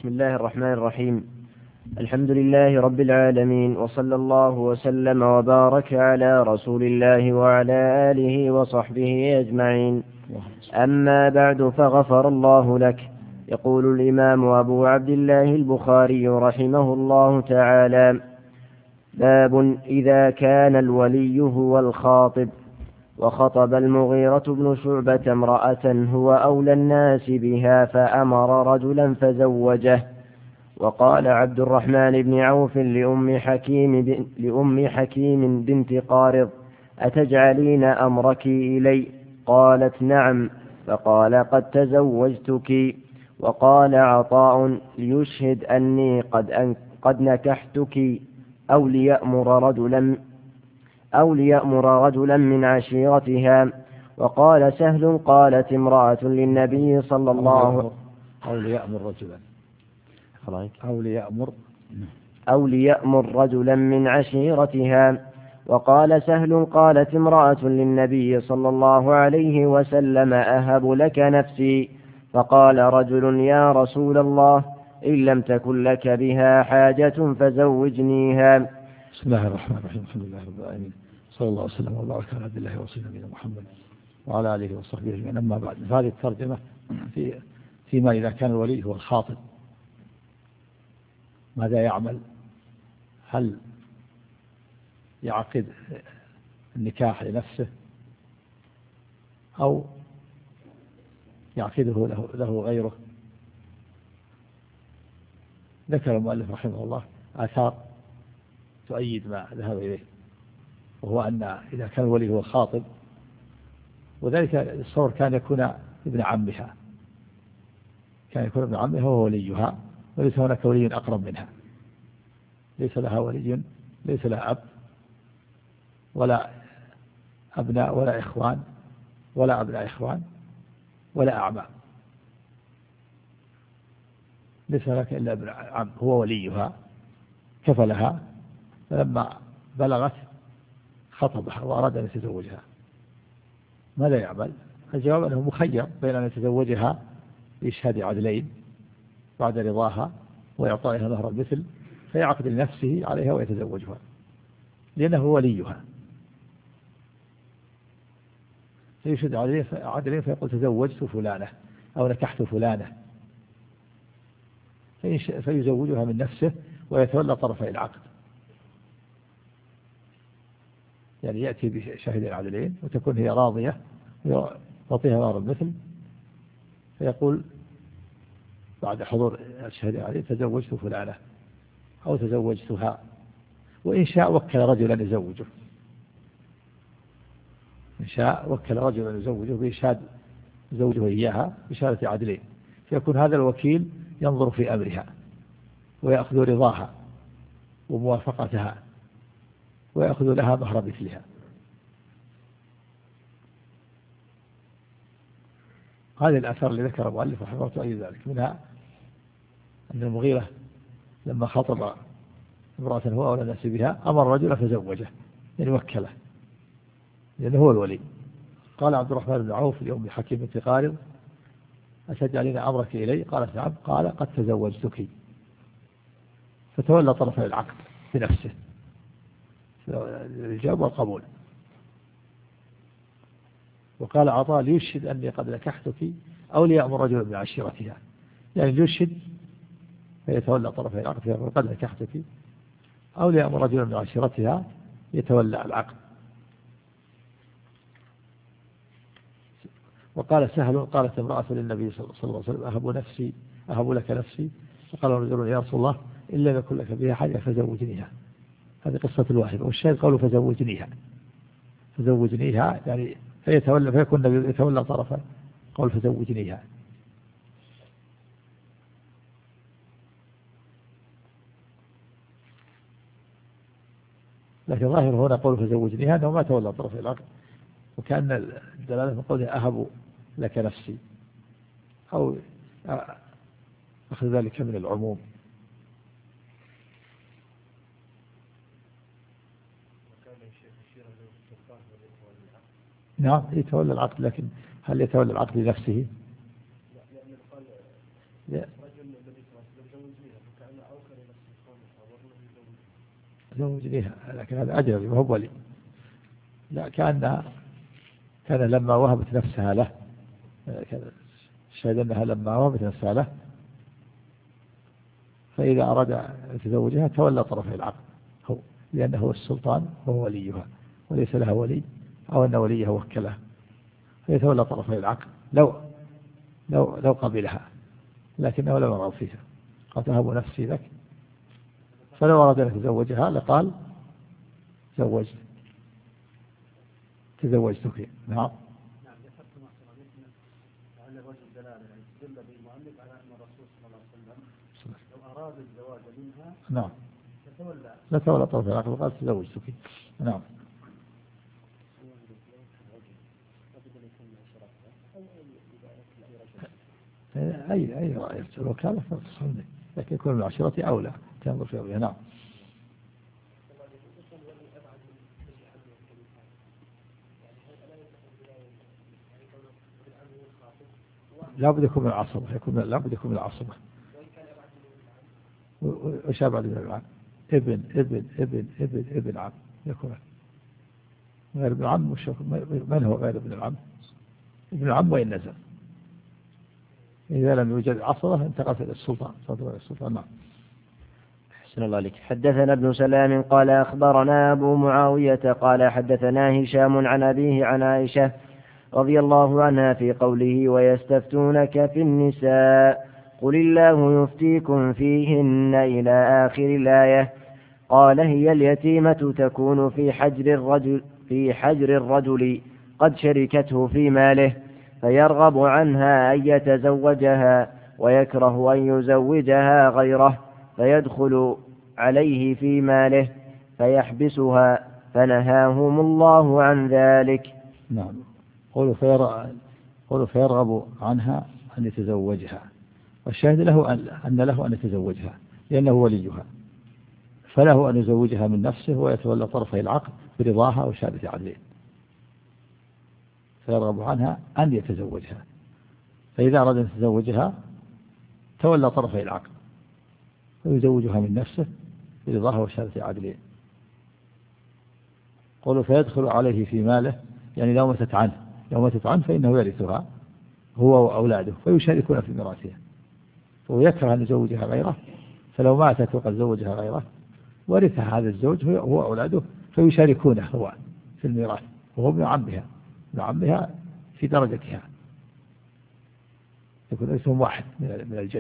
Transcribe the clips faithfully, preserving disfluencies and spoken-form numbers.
بسم الله الرحمن الرحيم. الحمد لله رب العالمين، وصلى الله وسلم وبارك على رسول الله وعلى آله وصحبه أجمعين. أما بعد، فغفر الله لك. يقول الإمام أبو عبد الله البخاري رحمه الله تعالى: باب إذا كان الولي هو الخاطب. وخطب المغيرة بن شعبة امرأة هو أولى الناس بها، فأمر رجلا فزوجه. وقال عبد الرحمن بن عوف لأم حكيم, لأم حكيم بنت قارض: أتجعلين أمرك إلي؟ قالت: نعم. فقال: قد تزوجتك. وقال عطاء: ليشهد أني قد, أن قد نكحتك، أو ليأمر رجلا أو ليأمر رجلا من عشيرتها. وقال سهل: قالت امرأة للنبي صلى الله عليه وسلم: أو ليأمر رجلا أو ليأمر أو ليأمر رجلا من عشيرتها. وقال سهل: قالت امرأة للنبي صلى الله عليه وسلم: أهب لك نفسي. فقال رجل: يا رسول الله، إن لم تكن لك بها حاجة فزوجنيها. بسم الله الرحمن الرحيم. الحمد لله رب العالمين، صلى الله وسلم وبارك على عبد الله ورسوله نبينا محمد وعلى آله وصحبه أجمعين. أما بعد، هذه الترجمة في فيما إذا كان الولي هو الخاطب ماذا يعمل؟ هل يعقد النكاح لنفسه أو يعقده له, له غيره؟ ذكر المؤلف رحمه الله آثار تؤيد ما ذهب إليه، وهو أن إذا كان الولي هو الخاطب، وذلك الصور كان يكون ابن عمها كان يكون ابن عمها وهو وليها، وليس هناك ولي أقرب منها، ليس لها ولي، ليس لها أب ولا أبناء ولا إخوان ولا أبناء إخوان ولا أعمام، ليس لك إلا ابن عم هو وليها، كفلها. فلما بلغت خطبها وأراد أن يتزوجها، ماذا يعمل؟ الجواب أنه مخير بين أن يتزوجها بإشهاد عدلين بعد رضاها وإعطائها مهر المثل، فيعقد لنفسه عليها ويتزوجها لأنه وليها، فيشهد عدلين فيقول: تزوجت فلانة أو نكحت فلانة، فيزوجها من نفسه ويتولى طرفي العقد، يعني يأتي بشاهدين عدلين وتكون هي راضية ويعطيها مهر المثل، فيقول بعد حضور الشهادة عليه: تزوجت فلانة أو تزوجتها. وإن شاء وكل رجلا يزوجه، إن شاء وكل رجلا يزوجه بإشهاد زوجه إياها بشهادة عدلين، فيكون هذا الوكيل ينظر في أمرها ويأخذ رضاها وموافقتها ويأخذ لها مهر مثلها. هذه الآثار اللي ذكر المؤلف رحمه الله تؤيد ذلك، منها أن المغيرة لما خطب امرأة هو أولى الناس بها أمر رجلا فزوجه، يعني وكله لأنه هو الولي. قال عبد الرحمن بن عوف لأم حكيم بنت قارض: أتجعلين أمرك إلي؟ قالت: نعم. قال: قد تزوجتك. فتولى طرفي العقد بنفسه، الإجابة والقبول. وقال عطاء: ليشهد أني قد نكحتك، أو ليأمر رجل من عشيرتها، يعني ليشهد فيتولى طرفي العقد فيقول: قد نكحتك، أو ليأمر رجل من عشيرتها يتولى العقد. وقال سهل: قالت امرأة للنبي صلى الله عليه وسلم: أهب نفسي أهب لك نفسي. فقال رجل: يا رسول الله، إن لم يكن لك بها حاجة فزوجنيها. هذه قصة الواحد، والشاهد قوله فزوجنيها فزوجنيها يعني فيتولى فيكون النبي يتولى طرفا قول فزوجنيها. لكن ظاهر هنا قول فزوجنيها أنه ما تولى طرف العقد، وكأن الدلالة من قوله أهب لك نفسي، أو أخذ ذلك من العموم. نعم يتولى العقد، لكن هل يتولى العقد لنفسه؟ لا. زوج لها، لكن هذا أجنبي وهو ولي. لا، كأنها كان لما وهبت نفسها له، الشاهد أنها لما وهبت نفسها له، فإذا أراد أن يتزوجها تولى طرفي العقد هو، لأنه هو السلطان وهو وليها، وليس لها ولي أو أن وليها وكلها، فيتولى طرفي العقد لو لو لو قبلها، لكنه لم يرغب فيها، قال تهب نفسي لك. فلو أراد أن يتزوجها لقال زوج تزوجتك. نعم. أراد الزواج منها نعم لا تولى طرف العقد وقال تزوجتك. نعم. أي أي رأي الوكالة فتصحني، لكن يكون من عشرة أولى تنظر في أولى. نعم. لا بد يكون من العصبة، يكون لا بد يكون من العصبة. وشابع ابن العم، ابن ابن ابن ابن ابن عم يكون غير ابن العم. وش من هو غير ابن العم؟ ابن العم وإن نزل، إذا لم يوجد عصبة انتقلت إلى السلطان. السلطان. نعم. أحسن الله عليك. حدثنا ابن سلام قال أخبرنا أبو معاوية قال حدثنا هشام عن أبيه عن عائشة رضي الله عنها في قوله ويستفتونك في النساء قل الله يفتيكم فيهن إلى آخر الآية. قال هي اليتيمة تكون في حجر الرجل في حجر الرجل قد شركته في ماله، فيرغب عنها أن يتزوجها ويكره أن يزوجها غيره، فيدخل عليه في ماله فيحبسها، فنهاهم الله عن ذلك. نعم. قولوا فيرغب عنها أن يتزوجها، والشاهد له أن له أن يتزوجها لأنه وليها، فله أن يزوجها من نفسه ويتولى طرفي العقد برضاها وشهادة عدلين. فيرغب عنها أن يتزوجها، فإذا أراد أن يتزوجها تولى طرفي العقد ويزوجها من نفسه برضاها وشهادة عدلين. قولوا فيدخل عليه في ماله، يعني لو ماتت عنه لو ماتت عنه فإنه يرثها هو وأولاده فيشاركون في ميراثها، ويكره أن يزوجها غيره، فلو ماتت وقد زوجها غيره ورثها هذا الزوج هو وأولاده فيشاركونه هو في الميراث، وهو ابن عمها ابن عمها في درجتها، يكون اسمهم واحد من الجد،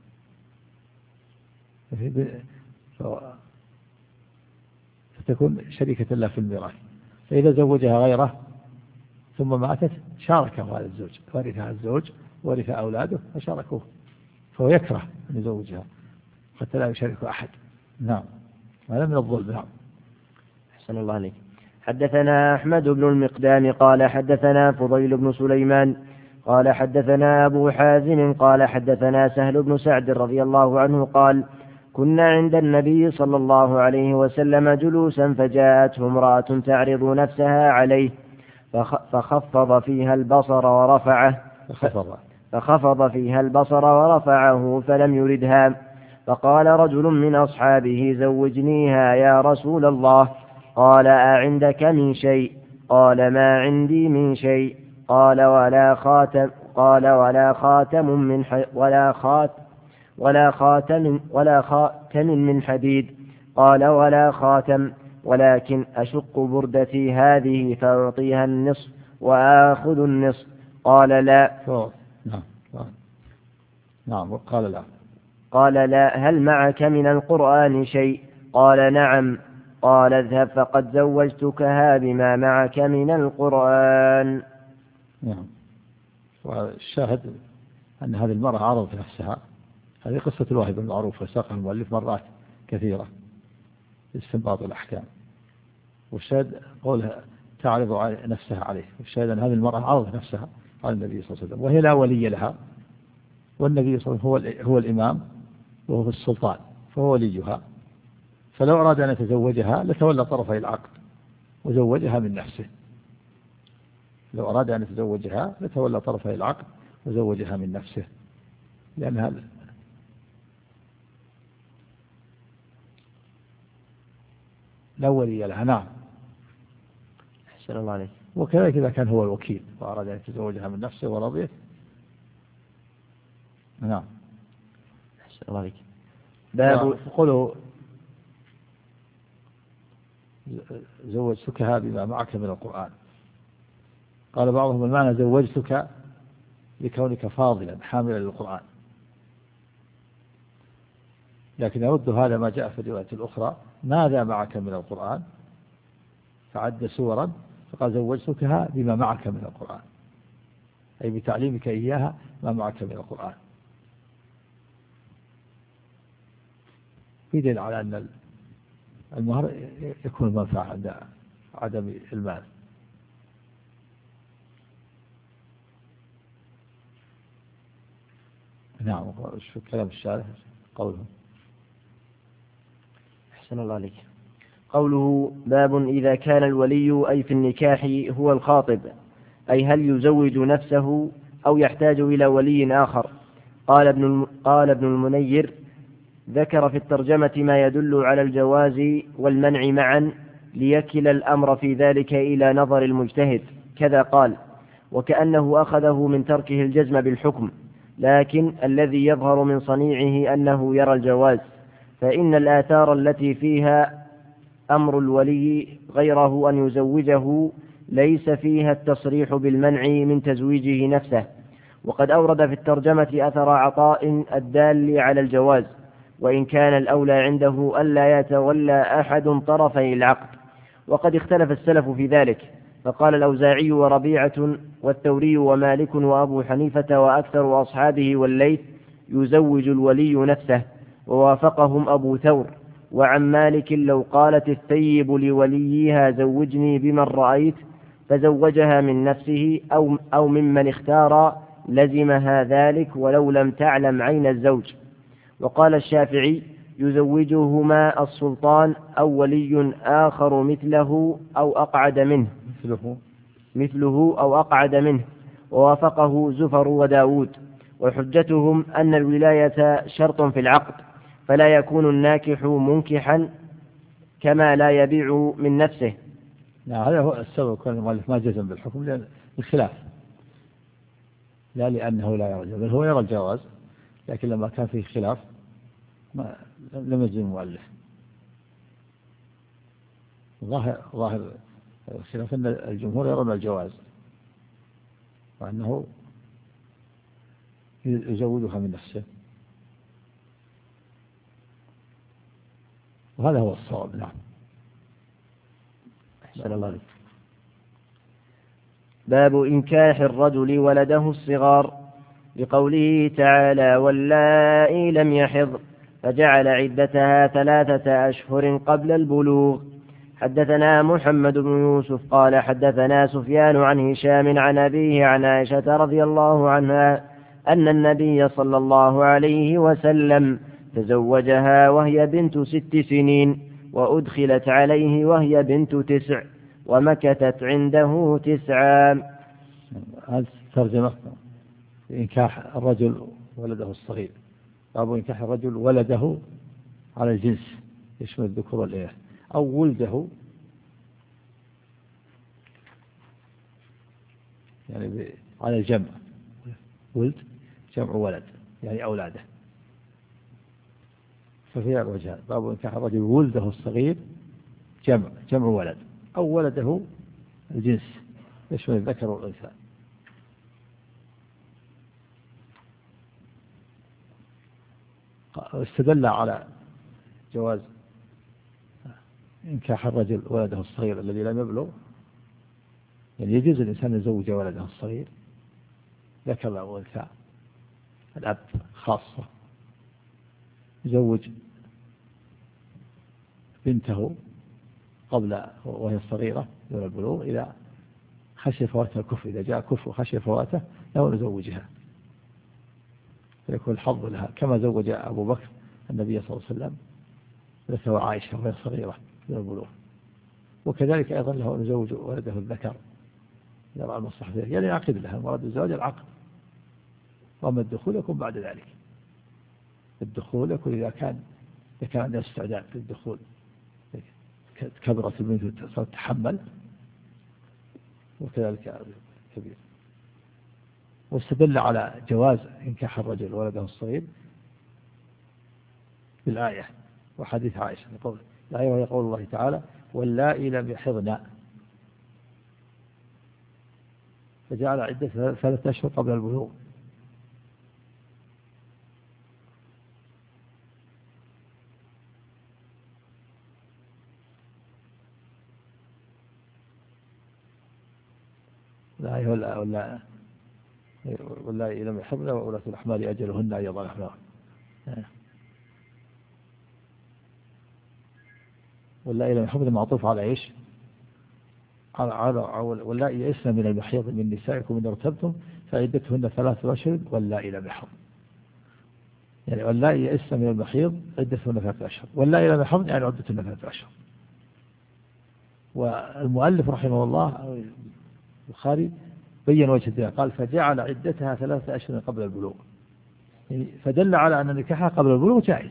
فتكون شريكة له في الميراث. فإذا زوجها غيره ثم ماتت شاركه هذا الزوج، ورثها الزوج ورث أولاده فشاركوه، فهو يكره أن يزوجها حتى لا يشارك أحد. نعم. هذا من الظلم. نعم. أحسن الله عليك. حدثنا أحمد بن المقدام قال حدثنا فضيل بن سليمان قال حدثنا أبو حازم قال حدثنا سهل بن سعد رضي الله عنه قال كنا عند النبي صلى الله عليه وسلم جلوسا فجاءته امرأة تعرض نفسها عليه فخفض فيها البصر ورفعه فخفض فيها البصر ورفعه فلم يردها، فقال رجل من أصحابه زوجنيها يا رسول الله. قال أعندك من شيء؟ قال ما عندي من شيء. قال ولا خاتم قال ولا خاتم من ح... ولا خات ولا خاتم ولا خاتم من حديد. قال ولا خاتم، ولكن أشق بردتي هذه فأعطيها النصف وآخذ النصف. قال لا. نعم. نعم. قال لا. قال لا. هل معك من القرآن شيء؟ قال نعم. قال اذهب فقد زوجتكها بما معك من القرآن. نعم. والشاهد أن هذه المرأة عرضت نفسها، هذه قصة الواهبة المعروفة ساقها المؤلف مرات كثيرة في استنباط الأحكام، والشاهد قولها تعرض نفسها عليه، والشاهد أن هذه المرأة عرضت نفسها على النبي صلى الله عليه وسلم وهي لا ولي لها، والنبي صلى الله عليه وسلم هو الإمام وهو السلطان فهو وليها، فلو أراد أن يتزوجها لتولى طرفي العقد وزوجها من نفسه. لو أراد أن يتزوجها لتولى طرفي العقد وزوجها من نفسه، لأن هذا لا ولي لها. نعم. أحسن الله عليك. وكذلك إذا كان هو الوكيل وأراد أن يتزوجها من نفسه ورضيت. نعم. أحسن الله عليك. باب قوله زوجتكها بما معك من القرآن، قال بعضهم المعنى زوجتك لكونك فاضلا حاملا للقرآن، لكن يرد هذا ما جاء في الرواية الأخرى ماذا معك من القرآن، فعد سورا فقال زوجتكها بما معك من القرآن، أي بتعليمك إياها ما معك من القرآن. في دليل على أن المهر يكون منفعة عند عدم المال. نعم. شو كلام الشارح قوله؟ أحسن الله عليك. قوله باب إذا كان الولي أي في النكاح هو الخاطب، أي هل يزوج نفسه أو يحتاج إلى ولي آخر. قال ابن قال ابن المنير ذكر في الترجمة ما يدل على الجواز والمنع معا ليكل الأمر في ذلك إلى نظر المجتهد، كذا قال وكأنه أخذه من تركه الجزم بالحكم، لكن الذي يظهر من صنيعه أنه يرى الجواز، فإن الآثار التي فيها أمر الولي غيره أن يزوجه ليس فيها التصريح بالمنع من تزويجه نفسه. وقد أورد في الترجمة أثر عطاء الدال على الجواز، وإن كان الأولى عنده ألا يتولى أحد طرفي العقد. وقد اختلف السلف في ذلك، فقال الأوزاعي وربيعة والثوري ومالك وأبو حنيفة وأكثر أصحابه والليث يزوج الولي نفسه، ووافقهم أبو ثور. وعن مالك لو قالت الثيب لوليها زوجني بمن رأيت فزوجها من نفسه أو, أو ممن اختار لزمها ذلك ولو لم تعلم عين الزوج. وقال الشافعي يزوجهما السلطان أو ولي آخر مثله أو أقعد منه مثله مثله أو أقعد منه، ووافقه زفر وداود. وحجتهم أن الولاية شرط في العقد، فلا يكون الناكح منكحا كما لا يبيع من نفسه. لا، هذا هو السبب كان المؤلف ما جزم بالحكم لأن الخلاف، لا لأنه لا يرى، بل هو يرى الجواز، لكن لما كان فيه خلاف ما لم يجزم المؤلف. ظاهر ظاهر الخلاف أن الجمهور يرون الجواز وأنه يزوجها من نفسه، وهذا هو الصواب. نعم. أحسن الله عليك. باب إنكاح الرجل ولده الصغار، لقوله تعالى واللائي لم يحض فجعل عدتها ثلاثة أشهر قبل البلوغ. حدثنا محمد بن يوسف قال حدثنا سفيان عن هشام عن أبيه عن عائشة رضي الله عنها أن النبي صلى الله عليه وسلم تزوجها وهي بنت ست سنين، وأدخلت عليه وهي بنت تسع، ومكثت عنده تسعا. هذه ترجمة إنكاح الرجل ولده الصغير. باب إنكاح الرجل ولده على الجنس يشمل الذكور والإناث، أو ولده يعني على الجمع، ولد جمع ولد يعني أولاده، ففيها وجهان. باب إنكاح الرجل ولده الصغير جمع جمع ولد، أو ولده الجنس يشمل الذكر والأنثى. استدل على جواز إنكاح الرجل ولده الصغير الذي لم يبلغ، يعني يجوز الإنسان يزوج ولده الصغير ذكر أو أنثى. الأب خاصة يزوج بنته قبل وهي صغيرة دون البلوغ إذا خشي فواتها الكفر، إذا جاء كفر وخشي فواته له نزوجها فيكون الحظ لها، كما زوج أبو بكر النبي صلى الله عليه وسلم ذكر عائشة وهي صغيرة دون البلوغ. وكذلك أيضا له نزوج ولده الذكر يرى المصلحة فيه، يعني يعقد لها. المراد الزواج العقد، وأما الدخول يكون بعد ذلك. الدخول يكون إذا كان إذا كان عنده استعداد للدخول كبرت البنت صارت تتحمل وكذلك كبير. واستدل على جواز إنكاح الرجل ولده الصغير بالآية وحديث عائشة. الآية وهي قول الله تعالى واللائي لم يحضن، فجعل عدة ثلاثة أشهر قبل البلوغ. لا ولا ولا ولا لم يحضن وأولاة الأحمال أجلهن أن يضعن حملهن. ولا لم يحضن معطوف على إيش؟ على على ولا يئسن من المحيض من نسائكم إن ارتبتم فعدتهن ثلاثة أشهر ولا لم يحضن. يعني ولا يئسن من المحيض عدتهن ثلاثة أشهر ولا لم يحضن يعني عدتهن ثلاثة أشهر. والمؤلف رحمه الله البخاري بين وجه الدين قال فجعل عدتها ثلاثة أشهر قبل البلوغ، يعني فدل على أن نكاحها قبل البلوغ جائز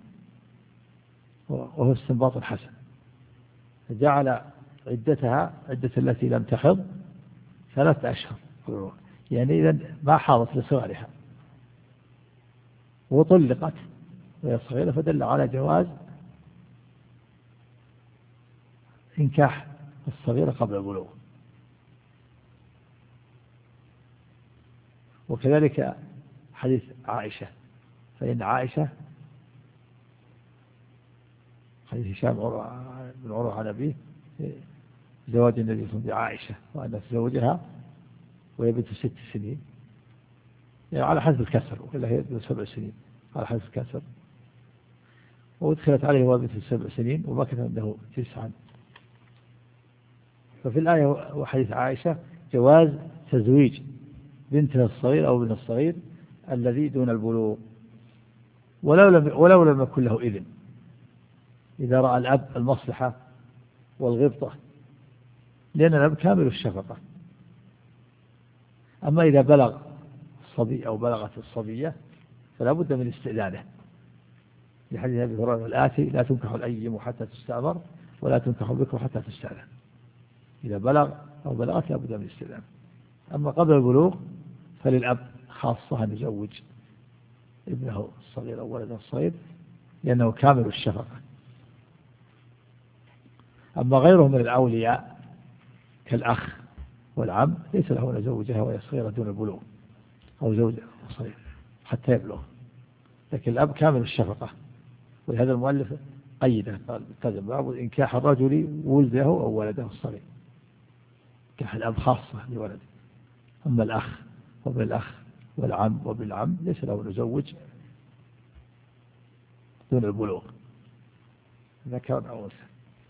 وهو استنباط حسن. فجعل عدتها عدة التي لم تحض ثلاثة أشهر، يعني إذا ما حاضت لصغرها وطلقت وهي صغيرة، فدل على جواز إنكاح الصغيرة قبل البلوغ. وكذلك حديث عائشة، فإن عائشة حديث هشام بن عروة عن أبيه زواج النبي صلى الله عليه وسلم بعائشة وأن تزوجها وهي بنت ست سنين، يعني على حسب الكسر، وإلا هي بنت سبع سنين على حسب الكسر، وادخلت عليه وهو بنت سبع سنين ومكث عنده تسعا. ففي الآية وحديث عائشة جواز تزويج بنتها الصغير أو ابن الصغير الذي دون البلوغ ولو لم ولو لم يكن له إذن، إذا رأى الأب المصلحة والغبطة، لأن الأب كامل الشفقة. أما إذا بلغ الصبي أو بلغت الصبية فلا بد من استئذانه، لحديث أبي هريرة الآتي لا تنكح الأيم حتى تستأمر ولا تنكح البكر حتى تستأذن. إذا بلغ أو بلغت لا بد من الاستئذان. أما قبل البلوغ فللأب خاصة أن يزوج ابنه الصغير أو ولده الصغير لأنه كامل الشفقة. أما غيره من الأولياء كالأخ والعم ليس له أن يزوجها وهي صغيرة دون البلوغ أو زوج صغير حتى يبلغ، لكن الأب كامل الشفقة. ولهذا المؤلف قيده قال كذب باب إنكاح الرجل ولده أو ولده الصغير، إنكاح الأب خاصة لولده. أما الأخ وابن الأخ والعم وابن العم ليس له أن يزوج دون البلوغ ذكر أو أنثى.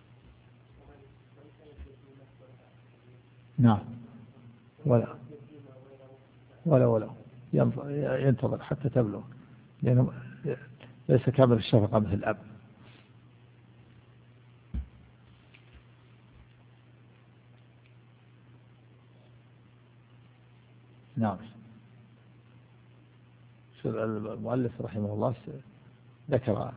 نعم ولا ولا ولا ينتظر حتى تبلغ، لأنه ليس كامل الشفقة مثل الأب. نعم. المؤلف رحمه الله ذكر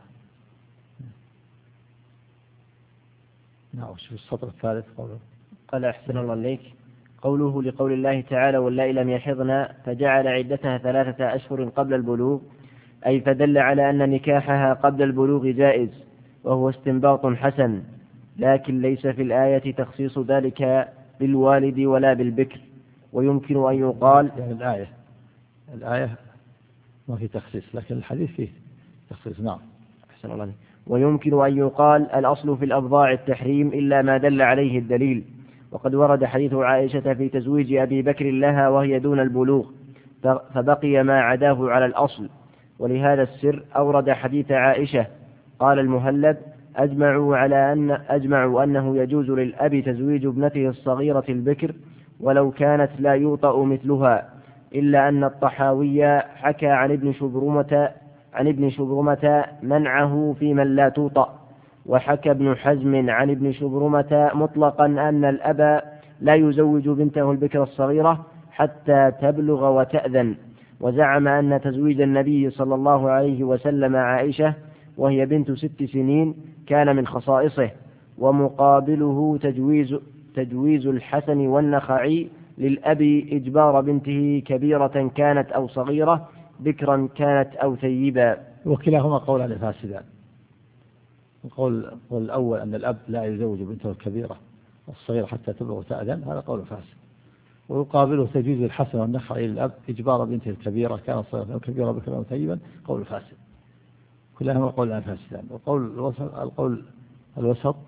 نعم شوف السطر الثالث قوله قال أحسن الله إليك قوله لقول الله تعالى واللائي لم يحضن فجعل عدتها ثلاثة أشهر قبل البلوغ، أي فدل على أن نكاحها قبل البلوغ جائز، وهو استنباط حسن، لكن ليس في الآية تخصيص ذلك بالوالد ولا بالبكر. ويمكن أن يقال يعني الآية الآية ما في تخصيص، لكن الحديث فيه تخصيص. نعم أحسن الله. ويمكن أن يقال الأصل في الأبضاع التحريم إلا ما دل عليه الدليل، وقد ورد حديث عائشة في تزويج أبي بكر لها وهي دون البلوغ فبقي ما عداه على الأصل. ولهذا السر أورد حديث عائشة. قال المهلب أجمعوا على أن أجمعوا أنه يجوز للأب تزويج ابنته الصغيرة البكر ولو كانت لا يوطأ مثلها، إلا أن الطحاوي حكى عن ابن شبرمة عن ابن شبرمة منعه في من لا توطأ، وحكى ابن حزم عن ابن شبرمة مطلقا أن الأب لا يزوج بنته البكر الصغيرة حتى تبلغ وتأذن، وزعم أن تزويج النبي صلى الله عليه وسلم عائشة وهي بنت ست سنين كان من خصائصه، ومقابله تجويز, تجويز الحسن والنخعي للأب إجبار بنته كبيرة كانت أو صغيرة بكرا كانت أو ثيبا. وكلاهما قولان فاسدان. القول الأول أن الأب لا يزوج بنته الكبيرة الصغيرة حتى تبلغ تأذن، هذا قول فاسد. ويقابله تجويز الحسن والنخعي للأب إجبار بنته الكبيرة كانت صغيرة أو كبيرة بكرا أو ثيبا، قول فاسد. كلاهما قولان فاسدان. وقول الوسط القول الوسط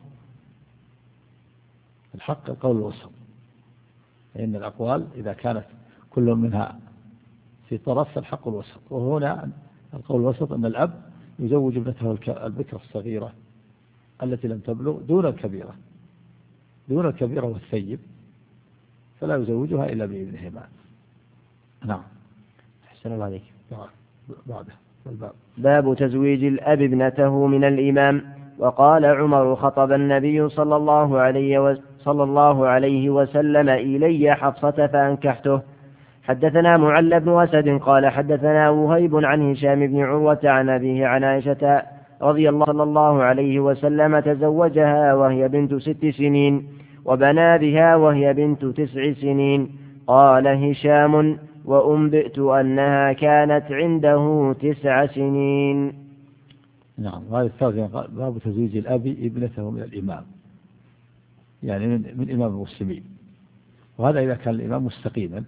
الحق القول الوسط، لأن الأقوال إذا كانت كل منها في طرف فالحق الوسط. وهنا القول الوسط أن الأب يزوج ابنته البكرة الصغيرة التي لم تبلغ دون الكبيرة دون الكبيرة والثيب، فلا يزوجها إلا بإذنهما. نعم. أحسن الله عليك. بعده الباب. باب تزويج الأب ابنته من الإمام. وقال عمر: خطب النبي صلى الله عليه و... صلى الله عليه وسلم إلي حفصة فأنكحته. حدثنا معل بن أسد قال حدثنا وهيب عن هشام بن عروة عن أبيه عن عائشة رضي الله صلى الله عليه وسلم تزوجها وهي بنت ست سنين وبنى بها وهي بنت تسع سنين. قال هشام: وأنبئت أنها كانت عنده تسع سنين. نعم. هذا الترجمة باب تزويج الأب ابنته من الإمام، يعني من, من إمام المسلمين. وهذا إذا كان الإمام مستقيما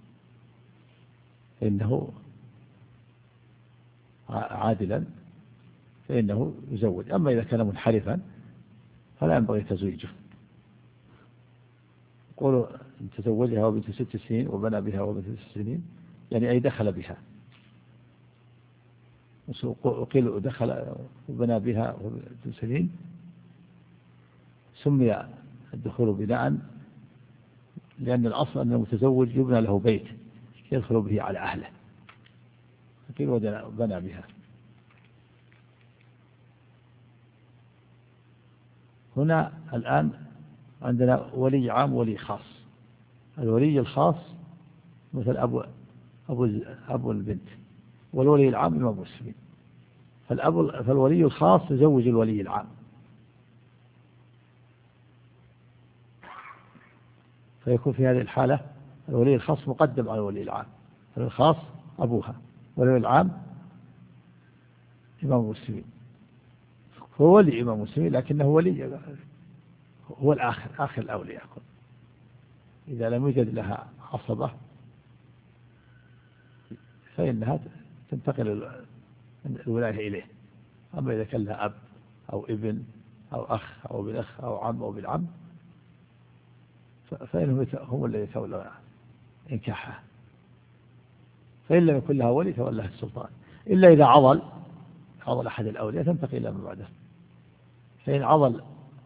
فإنه عادلا فإنه يزوج. أما إذا كان منحرفا فلا ينبغي تزويجه. يقولوا تزوجها وبنت ست سنين وبنى بها وبنت ست سنين، يعني أي دخل بها. وقيل دخل وبنى بها وبنت سنين سمي الدخول بناء، لأن الأصل أن المتزوج يبنى له بيت يدخل به على أهله، قيل وبنى بها. هنا الآن عندنا ولي عام وولي خاص. الولي الخاص مثل أبو أبو أبو البنت، والولي العام إمام المسلمين. فالأب فالولي الخاص يزوج الولي العام، فيكون في هذه الحالة الولي الخاص مقدم على الولي العام. الخاص أبوها والولي العام إمام المسلمين. هو ولي إمام المسلمين لكنه ولي هو الآخر آخر الأولياء. إذا لم يوجد لها عصبة فإنها تنتقل الولاية إليه. أما إذا كان لها أب أو ابن أو أخ أو ابن أخ أو عم أو ابن عم فإنهم هم الذين يتولون إنكاحها. فإن لم يكن لها ولي تولها السلطان، إلا إذا عضل عضل أحد الأولياء تنتقل إلى من بعده. فإن عضل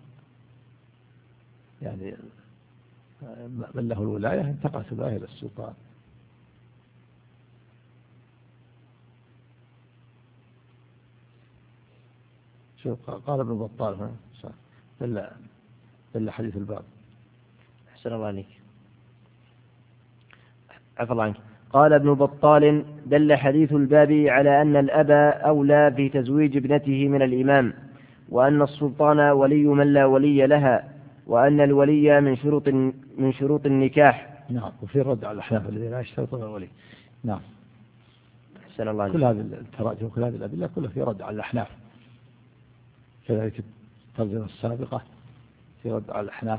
يعني من له الولاية انتقلت الولاية إلى السلطان. شوف قال ابن بطال هنا دل دل حديث الباب. أحسن الله عليك. عفى الله عنك. قال ابن بطال: دل حديث الباب على أن الأب أولى في تزويج ابنته من الإمام، وأن السلطان ولي من لا ولي لها، وأن الولي من شروط من شروط النكاح. نعم. وفي الرد على الأحناف الذين لا يشترطون الولي. نعم. أحسن الله عليك. كل هذه التراجم وكل هذه الأدلة كلها في رد على الأحناف. كذلك الترجمة السابقة في رد على الأحناف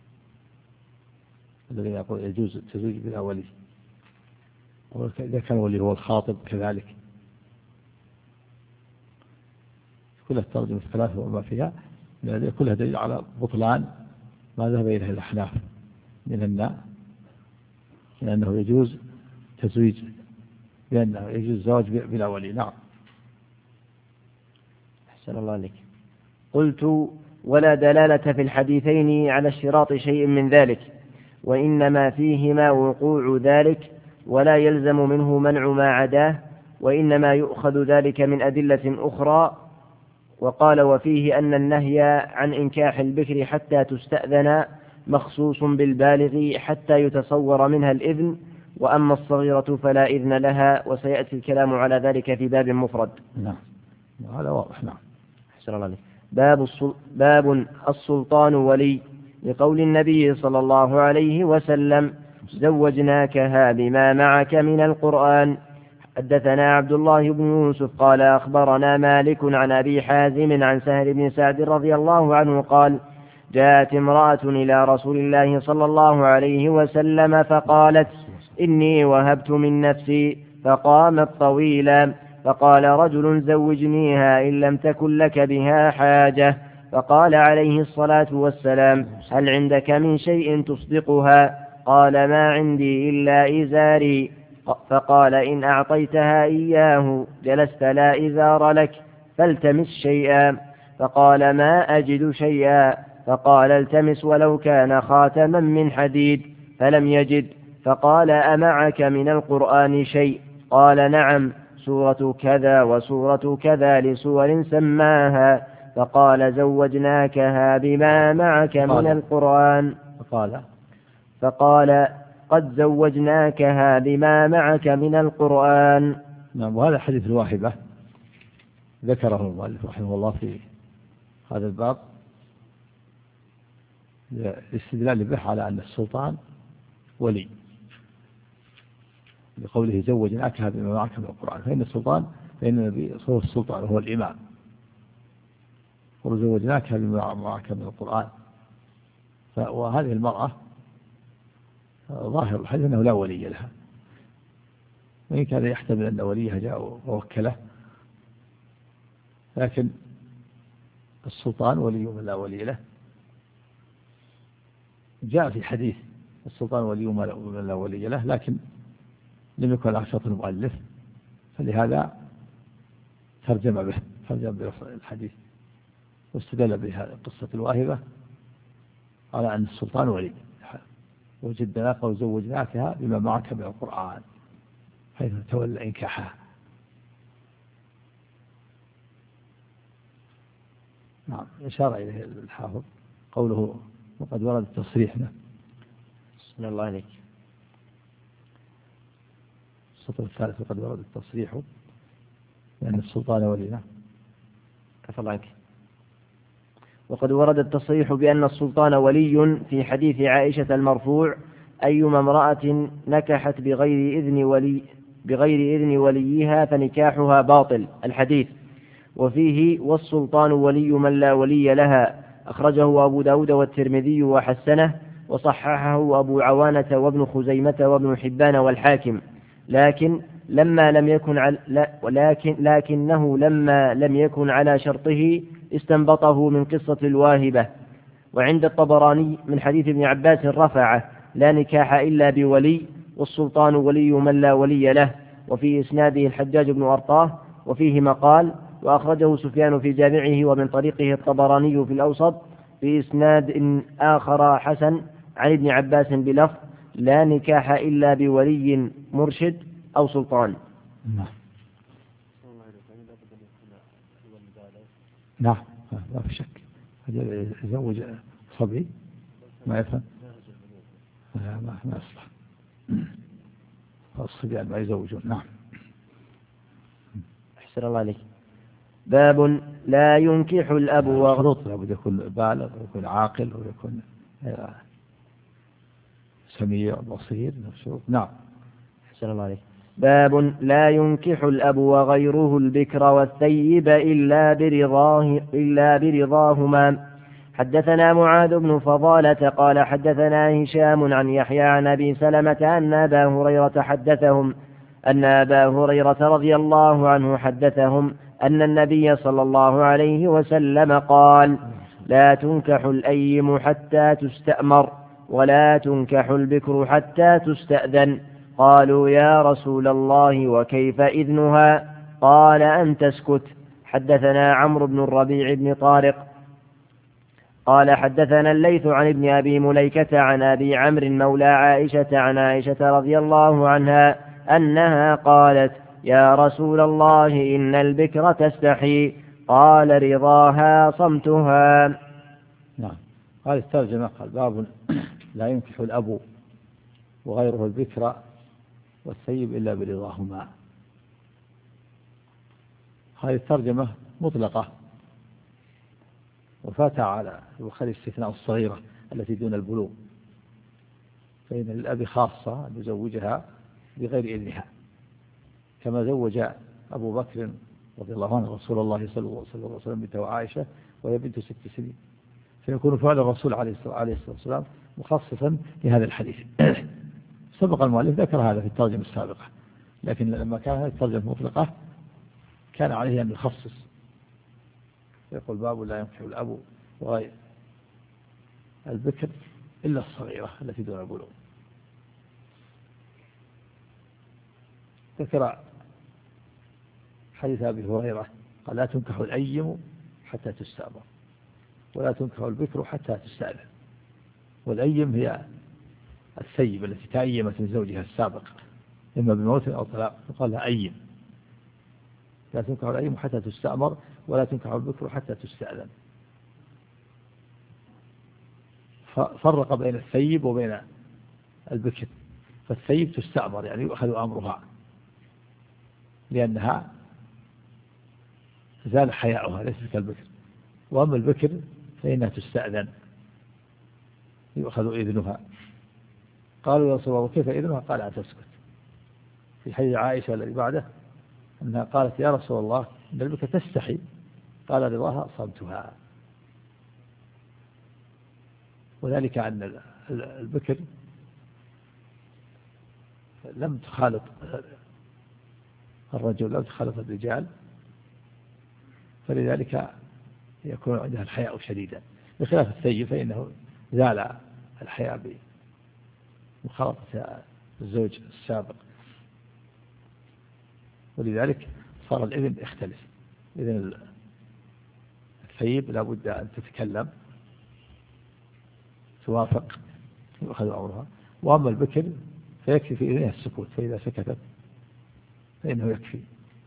الذين يقول يجوز التزويج بلا ولي. وإذا كان ولي هو الخاطب كذلك. كل الترجمة الثلاثة وما فيها كلها دليل على بطلان ما ذهب إليه الأحناف من الناء، لأنه يجوز تزويج لأنه يجوز الزواج بلا ولي. نعم. أحسن الله عليك. قلت: ولا دلالة في الحديثين على اشتراط شيء من ذلك، وإنما فيهما وقوع ذلك ولا يلزم منه منع ما عداه، وإنما يؤخذ ذلك من أدلة أخرى. وقال: وفيه أن النهي عن إنكاح البكر حتى تستأذن مخصوص بالبالغ حتى يتصور منها الإذن، وأما الصغيرة فلا إذن لها، وسيأتي الكلام على ذلك في باب مفرد. نعم. هذا واضح. نعم. أحسن الله عليك. باب, باب السلطان ولي، لقول النبي صلى الله عليه وسلم زوجناكها بما معك من القرآن. حدثنا عبد الله بن يوسف قال أخبرنا مالك عن أبي حازم عن سهل بن سعد رضي الله عنه قال جاءت امرأة إلى رسول الله صلى الله عليه وسلم فقالت إني وهبت من نفسي، فقامت طويلا، فقال رجل زوجنيها إن لم تكن لك بها حاجة، فقال عليه الصلاة والسلام هل عندك من شيء تصدقها؟ قال ما عندي إلا إزاري. فقال إن أعطيتها إياه جلست لا إزار لك فالتمس شيئا. فقال ما أجد شيئا. فقال التمس ولو كان خاتما من حديد، فلم يجد. فقال أمعك من القرآن شيء؟ قال نعم، سورة كذا وسورة كذا لسور سماها. فقال زوجناكها بما معك من القرآن. فقال فقال قد زوجناكها بما معك من القرآن. نعم. وهذا حديث الواهبة ذكره المؤلف رحمه الله في هذا الباب الاستدلال به على أن السلطان ولي، لقوله زوجناكها بما معك من القرآن، فإن السلطان فإن النبي هو السلطان هو الإمام، وزوجناكها بما معك من القرآن. وهذه المرأة ظاهر الحديث أنه لا ولي لها، وإن كان يحتمل أن وليها جاء ووكله، لكن السلطان ولي من لا ولي له. جاء في حديث السلطان ولي من لا ولي له، لكن لم يكن على شرط المؤلف، فلهذا ترجم به ترجم به الحديث واستدل بها قصة الواهبة على أن السلطان ولي. وجدناك وزوجناكها بما معك من القرآن حيث تولى إنكاحها. نعم. إشارة إليه الحافظ قوله وقد ورد تصريحنا. بسم الله عليك. السطر الثالث وقد ورد التصريح لأن السلطان ولينا. عفى الله عنك. وقد ورد التصريح بأن السلطان ولي في حديث عائشة المرفوع أيما امرأة نكحت بغير إذن ولي بغير إذن وليها فنكاحها باطل الحديث. وفيه والسلطان ولي من لا ولي لها، أخرجه أبو داود والترمذي وحسنه، وصححه أبو عوانة وابن خزيمة وابن حبان والحاكم. لكن لما لم يكن على ولكن لكنه لما لم يكن على شرطه استنبطه من قصة الواهبة. وعند الطبراني من حديث ابن عباس رفعه لا نكاح إلا بولي، والسلطان ولي من لا ولي له. وفي إسناده الحجاج بن أرطاه وفيه مقال، وأخرجه سفيان في جامعه ومن طريقه الطبراني في الأوسط في إسناد آخر حسن عن ابن عباس بلفظ لا نكاح إلا بولي مرشد أو سلطان. نعم. نعم لا في شك. يزوج صبي ما يفهم ما ما يصلح الصبيان ما يزوجون. نعم. أحسن الله عليك. باب لا ينكح الأب وشروط لابد يكون بالغ ويكون عاقل ويكون سميع بصير. نعم. أحسن الله عليك. باب لا ينكح الأب وغيره البكر والثيب إلا برضاه إلا برضاهما. حدثنا معاذ بن فضالة قال حدثنا هشام عن يحيى عن أبي سلمة أن أبا هريرة حدثهم أن أبا هريرة رضي الله عنه حدثهم أن النبي صلى الله عليه وسلم قال لا تنكح الأيم حتى تستأمر ولا تنكح البكر حتى تستأذن. قالوا يا رسول الله وكيف إذنها؟ قال أن تسكت. حدثنا عمرو بن الربيع بن طارق قال حدثنا الليث عن ابن أبي مليكة عن أبي عمرو مولى عائشة عن عائشة رضي الله عنها أنها قالت يا رسول الله إن البكر تستحي. قال رضاها صمتها. نعم. هذه الترجمة قال باب لا ينكح الأب وغيره البكر والثيب إلا برضاهما. هذه الترجمة مطلقة وفات على البخاري استثناء الصغيرة التي دون البلوغ، فإن للأب خاصة أن يزوجها بغير إذنها، كما زوج أبو بكر رضي الله عنه رسول الله صلى الله عليه وسلم بنته عائشة وهي بنت ست سنين، فيكون فعل الرسول عليه الصلاة والسلام مخصصا لهذا الحديث. سبق المؤلف ذكر هذا في الترجمة السابقة، لكن لما كان هذه الترجمة مطلقة كان عليه أن يخصص، يقول باب لا ينكح الأب وغير البكر إلا الصغيرة التي دون البلوغ. ذكر حديث أبي هريرة قال لا تنكح الأيم حتى تستأمر ولا تنكح البكر حتى تستأذن. والأيم هي الثيب التي تأيمت من زوجها السابق إما بموت أو طلاق، فقال لها أيم. لا تنكح الأيم حتى تستأمر ولا تنكح البكر حتى تستأذن. فرق بين الثيب وبين البكر، فالثيب تستأمر يعني يؤخذ أمرها لأنها زال حياؤها ليست كالبكر، وأما البكر فإنها تستأذن يؤخذ إذنها. قالوا يا رسول الله كيف إذنها؟ قال أن تسكت. في حديث عائشة الذي بعده أنها قالت يا رسول الله إن البكر تستحي، قال رضاها صمتها. وذلك أن البكر لم تخالط الرجل لم تخالط الرجال، فلذلك يكون عندها الحياء شديدا، بخلاف الثيب فإنه زال الحياء بمخالطة الزوج السابق، ولذلك صار الإذن يختلف. إذن الثيب لا بد أن تتكلم توافق يؤخذ أمرها، وأما البكر فيكفي في إذنها السكوت، فإذا سكتت فإنه يكفي.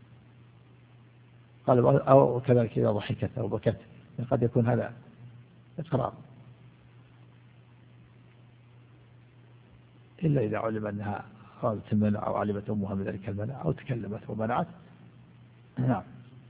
قال أو كذلك إذا ضحكت أو بكت قد يكون هذا إقرار، إلا إذا علم أنها أرادت المنع أو علمت أمها من ذلك المنع أو تكلمت ومنعت. نعم.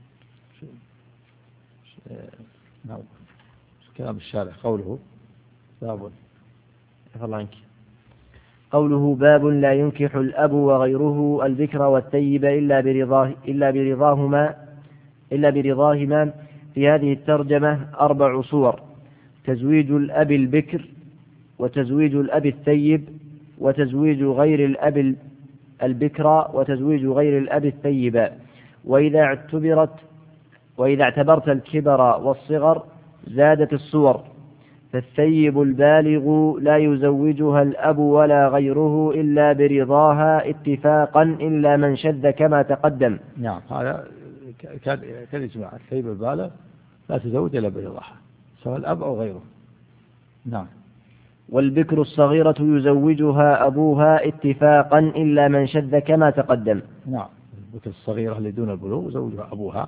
نعم. كلام الشارع قوله باب عنك قوله باب لا ينكح الأب وغيره البكر والثيب إلا برضاه إلا برضاهما إلا برضاهما. في هذه الترجمة أربع صور: تزويج الأب البكر، وتزويج الأب الثيب، وتزويج غير الأب البكر، وتزويج غير الأب الثيب. وإذا اعتبرت وإذا اعتبرت الكبر والصغر زادت الصور، فالثيب البالغ لا يزوجها الأب ولا غيره إلا برضاها اتفاقا إلا من شذ كما تقدم. نعم، هذا كالإجماع، الثيب البالغ لا تزوج إلا برضاها سواء الأب أو غيره. نعم. والبكر الصغيرة يزوجها أبوها اتفاقا إلا من شذ كما تقدم. نعم، البكر الصغيرة اللي دون البلوغ يزوجها أبوها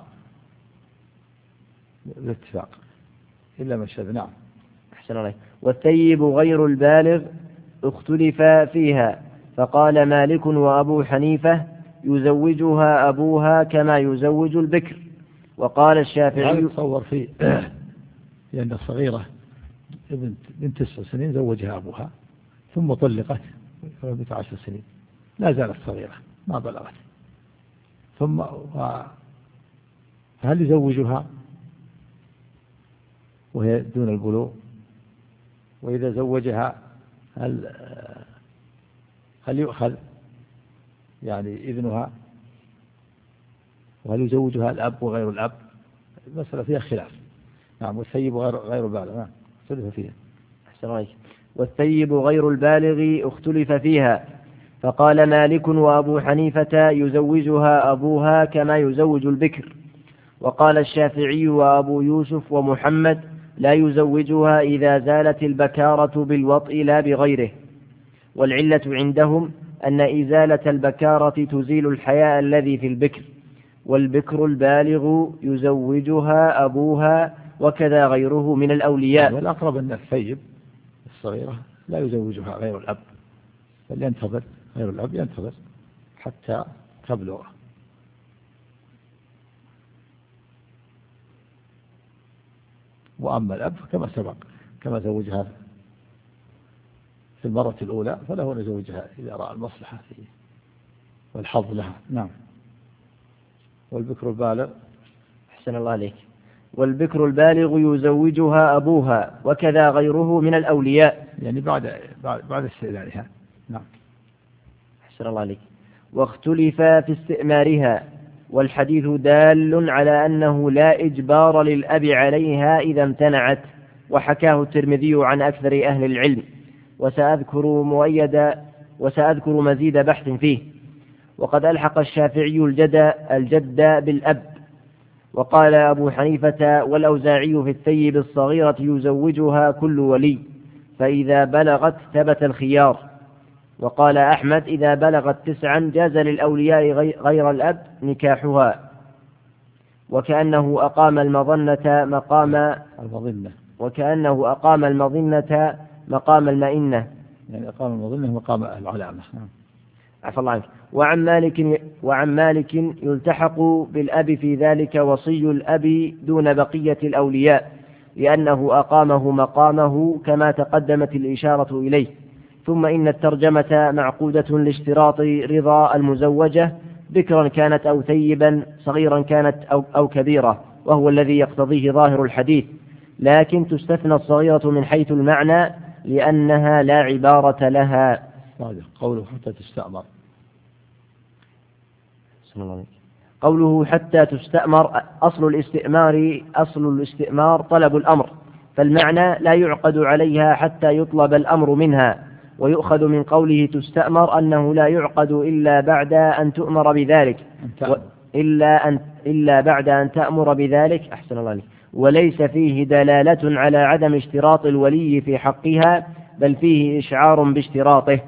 بالاتفاق إلا من شذ. نعم. أحسن عليك. والثيب غير البالغ اختلف فيها، فقال مالك وأبو حنيفة يزوجها أبوها كما يزوج البكر، وقال الشافعي يتصور فيه لأن الصغيرة بنت تسع سنين زوجها أبوها ثم طلقت بنت عشر سنين لا زالت صغيرة ما بلغت، ثم هل يزوجها وهي دون البلوغ؟ وإذا زوجها هل هل يؤخذ يعني إذنها؟ وهل يزوجها الأب وغير الأب؟ المسألة فيها خلاف. نعم. والثيب غير غير البالغ نعم اختلف فيها. أحسن عليك. والثيب غير البالغ اختلف فيها، فقال مالك وأبو حنيفة يزوجها أبوها كما يزوج البكر، وقال الشافعي وأبو يوسف ومحمد لا يزوجها إذا زالت البكارة بالوطء لا بغيره. والعلة عندهم أن إزالة البكارة تزيل الحياء الذي في البكر، والبكر البالغ يزوجها أبوها وكذا غيره من الأولياء. والأقرب أن الثيب الصغيرة لا يزوجها غير الأب، بل ينتظر غير الأب ينتظر حتى تبلغ. وأما الأب كما سبق كما زوجها في المرة الأولى فله أن يزوجها إذا رأى المصلحة فيه والحظ لها. نعم. والبكر البالغ أحسن الله عليك. والبكر البالغ يزوجها أبوها وكذا غيره من الأولياء، يعني بعد بعد, بعد استئذانها. نعم. أحسن الله عليك. واختلف في استئمارها، والحديث دال على أنه لا إجبار للأب عليها إذا امتنعت، وحكاه الترمذي عن أكثر أهل العلم، وسأذكر مؤيد وسأذكر مزيد بحث فيه. وقد ألحق الشافعي الجد الجد بالأب، وقال أبو حنيفة والأوزاعي في الثيب الصغيرة يزوجها كل ولي، فإذا بلغت ثبت الخيار. وقال أحمد إذا بلغت تسعا جاز للأولياء غير الأب نكاحها، وكأنه أقام المظنة مقام المظنة وكأنه أقام المظنة مقام المئنة، يعني أقام المظنة مقام العلامة. عفى الله عنك. وعن مالك وعن مالك يلتحق بالأب في ذلك وصي الأب دون بقية الأولياء، لأنه أقامه مقامه كما تقدمت الإشارة إليه. ثم إن الترجمة معقودة لاشتراط رضا المزوجة بكرا كانت أو ثيبا، صغيرا كانت أو, أو كبيرة، وهو الذي يقتضيه ظاهر الحديث، لكن تستثنى الصغيرة من حيث المعنى لأنها لا عبارة لها. قوله حتى تستأمر قوله حتى تستأمر أصل الاستئمار أصل الاستئمار طلب الأمر، فالمعنى لا يعقد عليها حتى يطلب الأمر منها. ويؤخذ من قوله تستأمر أنه لا يعقد إلا بعد أن تؤمر بذلك و... إلا, أن... إلا بعد أن تأمر بذلك. أحسن الله عليك. وليس فيه دلالة على عدم اشتراط الولي في حقها، بل فيه إشعار باشتراطه.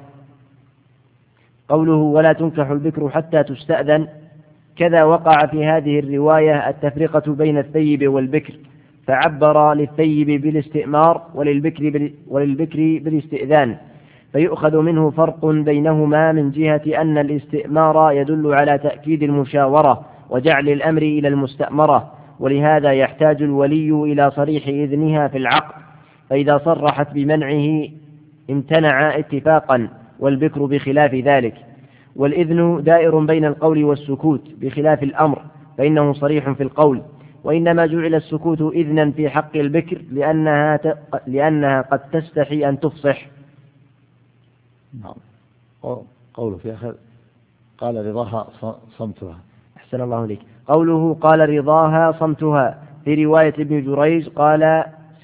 قوله ولا تنكح البكر حتى تستأذن، كذا وقع في هذه الرواية التفرقة بين الثيب والبكر، فعبر للثيب بالاستئمار وللبكر, بال... وللبكر بالاستئذان، فيؤخذ منه فرق بينهما من جهة أن الاستئمار يدل على تأكيد المشاورة وجعل الأمر إلى المستأمرة، ولهذا يحتاج الولي إلى صريح إذنها في العقد، فإذا صرحت بمنعه امتنع اتفاقا، والبكر بخلاف ذلك. والإذن دائر بين القول والسكوت بخلاف الأمر، فإنه صريح في القول، وإنما جعل السكوت إذنا في حق البكر لأنها, ت... لأنها قد تستحي أن تفصح. نعم. قوله في آخر قال رضاها صمتها. أحسن الله عليك. قوله قال رضاها صمتها، في رواية ابن جريج قال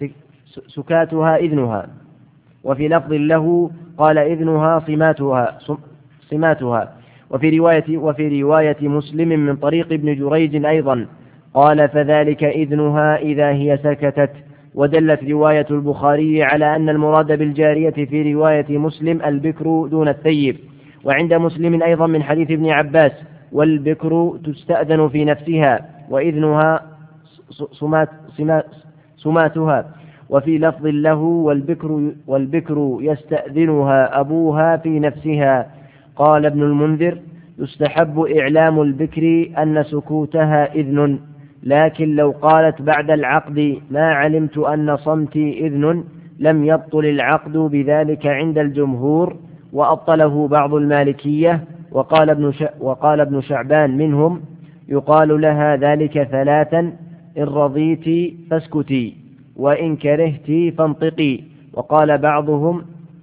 سكاتها إذنها، وفي لفظ له قال إذنها صماتها صماتها وفي رواية وفي رواية مسلم من طريق ابن جريج أيضا قال فذلك إذنها إذا هي سكتت. ودلت رواية البخاري على أن المراد بالجارية في رواية مسلم البكر دون الثيب. وعند مسلم أيضا من حديث ابن عباس والبكر تستأذن في نفسها وإذنها صمات صماتها. وفي لفظ له والبكر, والبكر يستأذنها أبوها في نفسها. قال ابن المنذر يستحب إعلام البكر أن سكوتها إذن، لكن لو قالت بعد العقد ما علمت أن صمتي إذن لم يبطل العقد بذلك عند الجمهور، وأبطله بعض المالكية. وقال ابن, ش... وقال ابن شعبان منهم يقال لها ذلك ثلاثا: إن رضيت فاسكتي، وإن كرهت فانطقي. وقال بعضهم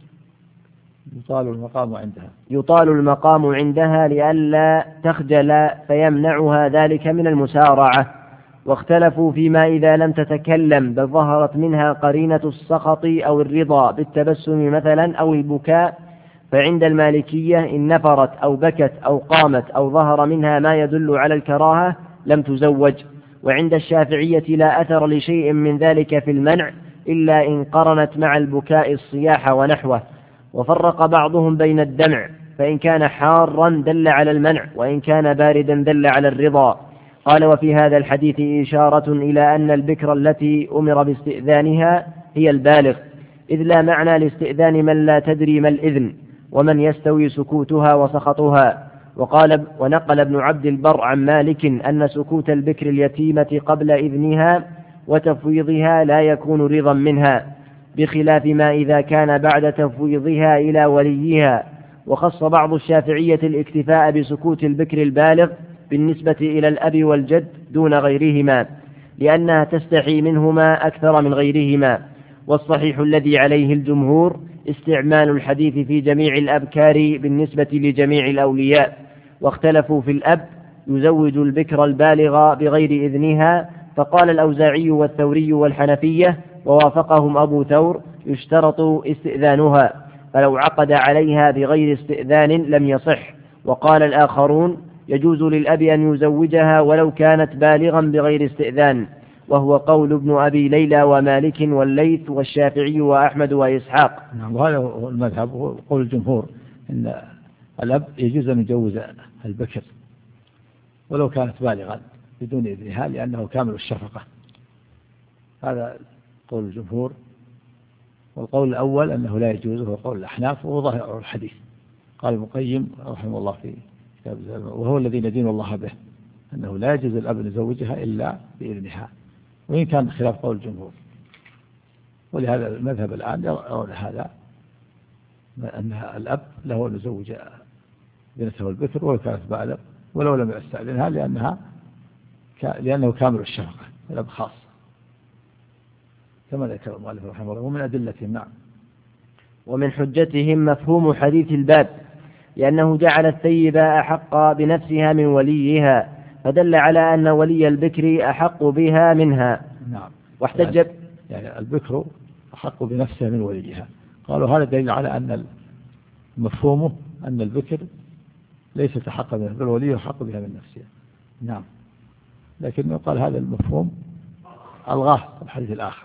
يطال المقام عندها يطال المقام عندها لئلا تخجل فيمنعها ذلك من المسارعة. واختلفوا فيما إذا لم تتكلم بل ظهرت منها قرينة السخط أو الرضا بالتبسم مثلا أو البكاء، فعند المالكية إن نفرت أو بكت أو قامت أو ظهر منها ما يدل على الكراهة لم تزوج. وعند الشافعية لا أثر لشيء من ذلك في المنع إلا إن قرنت مع البكاء الصياح ونحوه. وفرق بعضهم بين الدمع، فإن كان حارا دل على المنع، وإن كان باردا دل على الرضا. قال وفي هذا الحديث إشارة إلى أن البكر التي أمر باستئذانها هي البالغ، إذ لا معنى لاستئذان من لا تدري ما الإذن ومن يستوي سكوتها وسخطها. وقال ونقل ابن عبد البر عن مالك أن سكوت البكر اليتيمة قبل إذنها وتفويضها لا يكون رضا منها، بخلاف ما إذا كان بعد تفويضها إلى وليها. وخص بعض الشافعية الاكتفاء بسكوت البكر البالغ بالنسبة إلى الأب والجد دون غيرهما، لأنها تستحي منهما أكثر من غيرهما. والصحيح الذي عليه الجمهور استعمال الحديث في جميع الأبكار بالنسبة لجميع الأولياء. واختلفوا في الأب يزوج البكر البالغ بغير إذنها، فقال الأوزاعي والثوري والحنفية ووافقهم أبو ثور يشترط استئذانها، فلو عقد عليها بغير استئذان لم يصح. وقال الآخرون يجوز للأب أن يزوجها ولو كانت بالغا بغير استئذان، وهو قول ابن أبي ليلى ومالك والليث والشافعي وأحمد وإسحاق. نعم، وهذا هو المذهب وقول الجمهور أن الأب يجوز أن يجوز البكر ولو كانت بالغا بدون إذنها لأنه كامل الشفقة. هذا قول الجمهور. والقول الأول أنه لا يجوز هو قول الأحناف وهو ظاهر الحديث. قال المقيم رحمه الله في كتاب الزلمة وهو الذي ندين الله به أنه لا يجوز الأب أن يزوجها إلا بإذنها، وإن كان خلاف قول الجمهور. ولهذا المذهب الآن يرون هذا أن الأب له أن يزوج بنته البكر ولو كانت بالغ ولو لم يستأذنها لأنها لأنه كامل الشفقة، الأب خاص كما ذكر المؤلف رحمه الله. ومن أدلتهم نعم. ومن حجتهم مفهوم حديث الباب، لأنه جعل الثيبة أحق بنفسها من وليها، فدل على أن ولي البكر أحق بها منها. نعم. واحتج يعني, يعني البكر أحق بنفسها من وليها. قالوا هذا دليل على أن مفهومه أن البكر ليست أحق بها بل ولي أحق بها من نفسها. نعم. لكن يقال هذا المفهوم ألغاه في الحديث الآخر.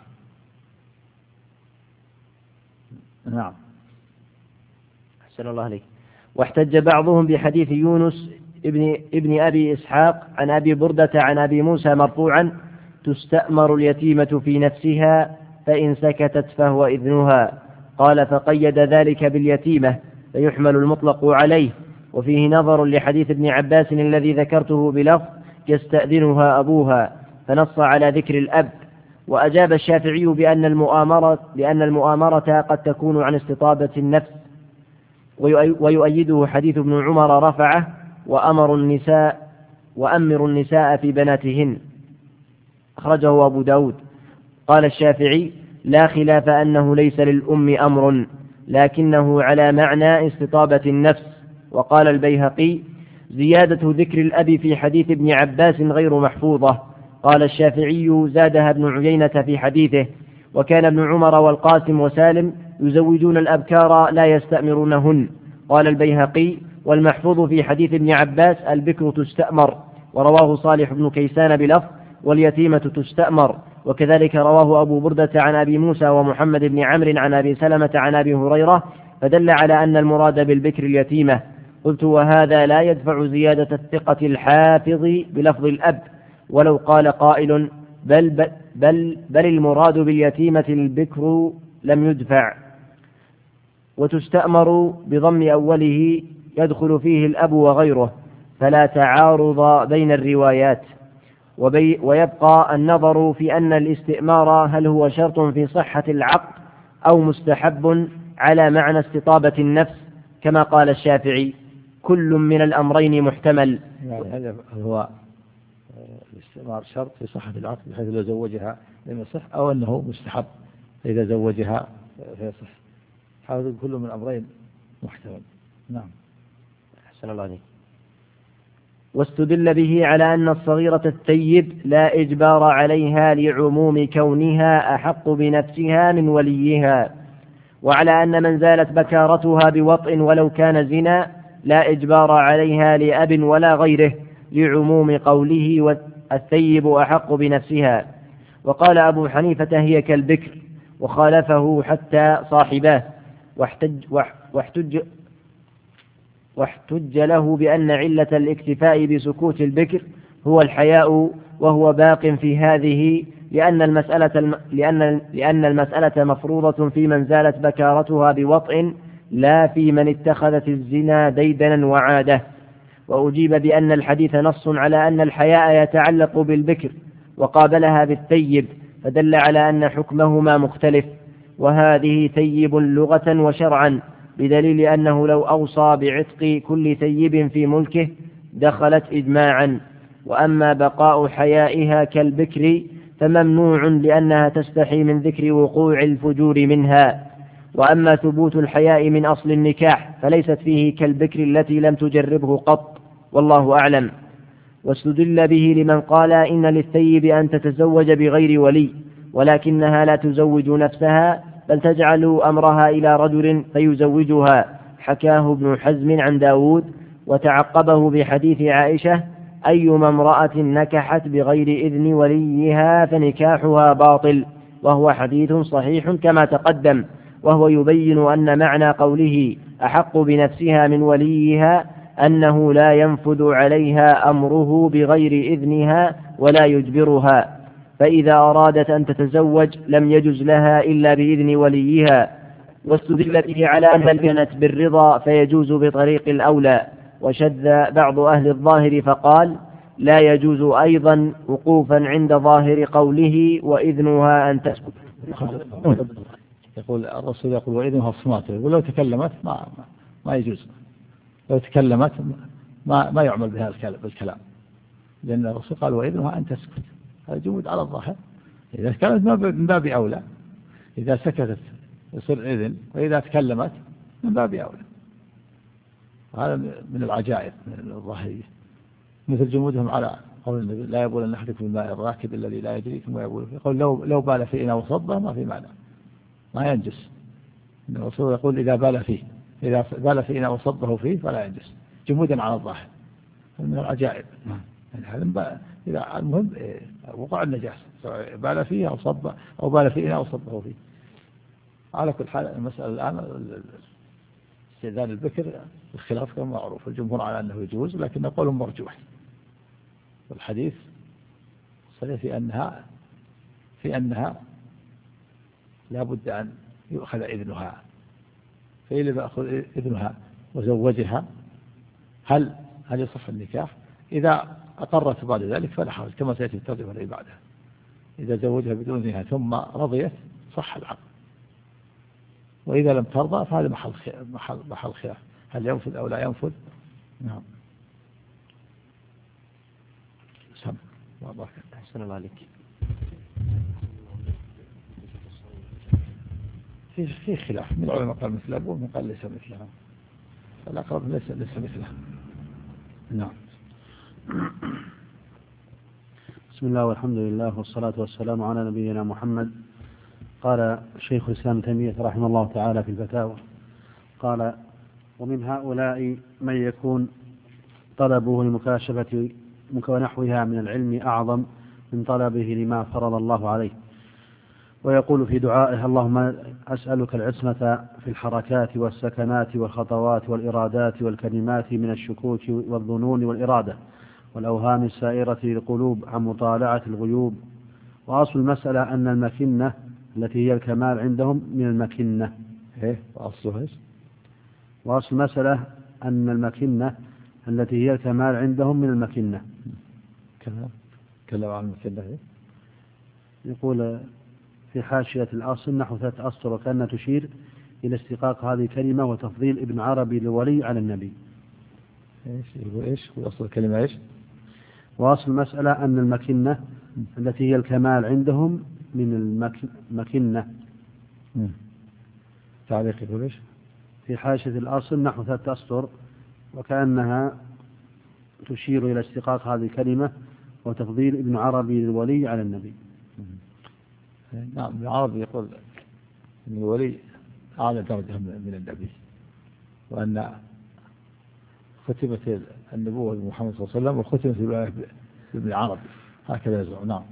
نعم. أحسن الله عليك. واحتج بعضهم بحديث يونس ابن, ابن أبي إسحاق عن أبي بردة عن أبي موسى مرفوعا: تستأمر اليتيمة في نفسها فإن سكتت فهو إذنها. قال: فقيد ذلك باليتيمة فيحمل المطلق عليه. وفيه نظر لحديث ابن عباس الذي ذكرته بلفظ: يستأذنها أبوها، فنص على ذكر الأب. وأجاب الشافعي بأن المؤامرة, بأن المؤامرة قد تكون عن استطابة النفس، ويؤيده حديث ابن عمر رفعه: وأمر النساء وأمر النساء في بناتهن، أخرجه أبو داود. قال الشافعي: لا خلاف أنه ليس للأم أمر، لكنه على معنى استطابة النفس. وقال البيهقي: زيادة ذكر الأب في حديث ابن عباس غير محفوظة. قال الشافعي: زادها ابن عيينة في حديثه. وكان ابن عمر والقاسم وسالم يزوجون الأبكار لا يستأمرونهن. قال البيهقي: والمحفوظ في حديث ابن عباس: البكر تستأمر. ورواه صالح بن كيسان بلفظ: واليتيمة تستأمر. وكذلك رواه أبو بردة عن أبي موسى ومحمد بن عمرو عن أبي سلمة عن أبي هريرة، فدل على أن المراد بالبكر اليتيمة. قلت: وهذا لا يدفع زيادة الثقة الحافظ بلفظ الأب، ولو قال قائل: بل, بل, بل, بل المراد باليتيمة البكر لم يدفع. وتستأمر بضم أوله يدخل فيه الأب وغيره، فلا تعارض بين الروايات. وبي ويبقى النظر في أن الاستئمار هل هو شرط في صحة العقد أو مستحب على معنى استطابة النفس كما قال الشافعي: كل من الأمرين محتمل. يعني هذا هو الاستئمار شرط في صحة العقد بحيث لو زوجها لم يصح، أو أنه مستحب إذا زوجها فيصح. هذا كل من الأمرين محتمل. نعم. أحسن الله عليك. واستدل به على أن الصغيرة الثيب لا إجبار عليها لعموم كونها أحق بنفسها من وليها، وعلى أن من زالت بكارتها بوطء ولو كان زنا لا إجبار عليها لأب ولا غيره لعموم قوله: والثيب أحق بنفسها. وقال أبو حنيفة: هي كالبكر، وخالفه حتى صاحباه، واحتج, واحتج, واحتج له بأن علة الاكتفاء بسكوت البكر هو الحياء، وهو باق في هذه، لأن المسألة, لأن, لأن المسألة مفروضة في من زالت بكارتها بوطء، لا في من اتخذت الزنا ديدنا وعاده. وأجيب بأن الحديث نص على أن الحياء يتعلق بالبكر، وقابلها بالثيب، فدل على أن حكمهما مختلف. وهذه ثيب لغة وشرعا، بدليل أنه لو أوصى بعتق كل ثيب في ملكه دخلت إجماعا. وأما بقاء حيائها كالبكر فممنوع لأنها تستحي من ذكر وقوع الفجور منها. وأما ثبوت الحياء من أصل النكاح فليست فيه كالبكر التي لم تجربه قط، والله أعلم. واستدل به لمن قال إن للثيب أن تتزوج بغير ولي، ولكنها لا تزوج نفسها بل تجعل أمرها إلى رجل فيزوجها، حكاه ابن حزم عن داود، وتعقبه بحديث عائشة: أيما امرأة نكحت بغير إذن وليها فنكاحها باطل، وهو حديث صحيح كما تقدم. وهو يبين أن معنى قوله أحق بنفسها من وليها أنه لا ينفذ عليها أمره بغير إذنها ولا يجبرها، فإذا أرادت أن تتزوج لم يجز لها إلا بإذن وليها. واستدل به على أن كانت بالرضا فيجوز بطريق الأولى. وشذ بعض أهل الظاهر فقال لا يجوز أيضا وقوفا عند ظاهر قوله وإذنها أن تسكت. يقول الرسول يقول وإذنها الصمات، يقول لو تكلمت ما, ما, ما يجوز، لو تكلمت ما, ما يعمل بها الكلام، لأن الرسول قال وإذنها أن تسكت، هذا جمود على الظاهر. إذا كانت من باب أولى، إذا سكتت يصير إذن، وإذا تكلمت من باب أولى. هذا من العجائب من الظاهرية، مثل جمودهم على قول النبي لا يبول أن أحدكم بالماء الراكد الذي لا يدري ثم يبول فيه. يقول لو لو بال في إناء وصبه ما في معنى، ما ينجس. الرسول يقول إذا بال فيه إذا بال في إناء وصبه فيه فلا ينجس، جمودا على الظاهر، من العجائب. يعني إذا المهم وقع النجاسة سواء بال فيه أو صب أو بال في إناء وصبه فيه. على كل حال المسألة الآن استئذان البكر الخلاف كما معروف، الجمهور على أنه يجوز، لكن قول مرجوح، والحديث صريح في أنها في أنها لا بد أن يؤخذ إذنها، فإذا بأخذ إذنها وزوجها هل هل يصح النكاح؟ إذا أقرت بعد ذلك فلا حرج، كما سيأتي الترجمة التي بعدها. إذا زوجها بدون إذنها ثم رضيت صح العقد، وإذا لم ترضى فهذا محل محل محل خلاف، هل ينفذ أو لا ينفذ. نعم. سم الله بارك. أحسن الله عليك. في في خلاف، من العلماء قال مثل أبوه، من قال ليس مثلها، فالأقرب ليس ليس مثلها. نعم. بسم الله والحمد لله والصلاة والسلام على نبينا محمد. قال شيخ الإسلام تيمية رحمه الله تعالى في الفتاوى، قال: ومن هؤلاء من يكون طلبه المكاشفة ونحوها من العلم أعظم من طلبه لما فرض الله عليه، ويقول في دعائه: اللهم أسألك العصمة في الحركات والسكنات والخطوات والإرادات والكلمات من الشكوك والظنون والإرادة والأوهام السائرة للقلوب عن مطالعة الغيوب. وأصل المسألة أن المكنة التي هي الكمال عندهم من المكنة. إيه وأصلها إيش؟ وأصل المسألة أن المكنة التي هي الكمال عندهم من المكنة. كلام كلام عن المكنة. إيه؟ يقول في حاشية الأصل نحو ثلاثة أسطر، وكأنها تشير إلى استقاق هذه الكلمة وتفضيل ابن عربي للولي على النبي. إيش يقول إيش؟ وأصل الكلمة إيش؟ وأصل المسألة أن المكنة التي هي الكمال عندهم من المكنة. تعليق يقول إيش؟ في حاشية الأصل نحو ثلاثة أسطر، وكأنها تشير إلى استقاق هذه الكلمة وتفضيل ابن عربي للولي على النبي. نعم، ابن عربي يقول أن الولي أعلى درجة من النبي، وأن ختمت النبوة بمحمد صلى الله عليه وسلم وختمت بابن عربي، هكذا يزعم. نعم.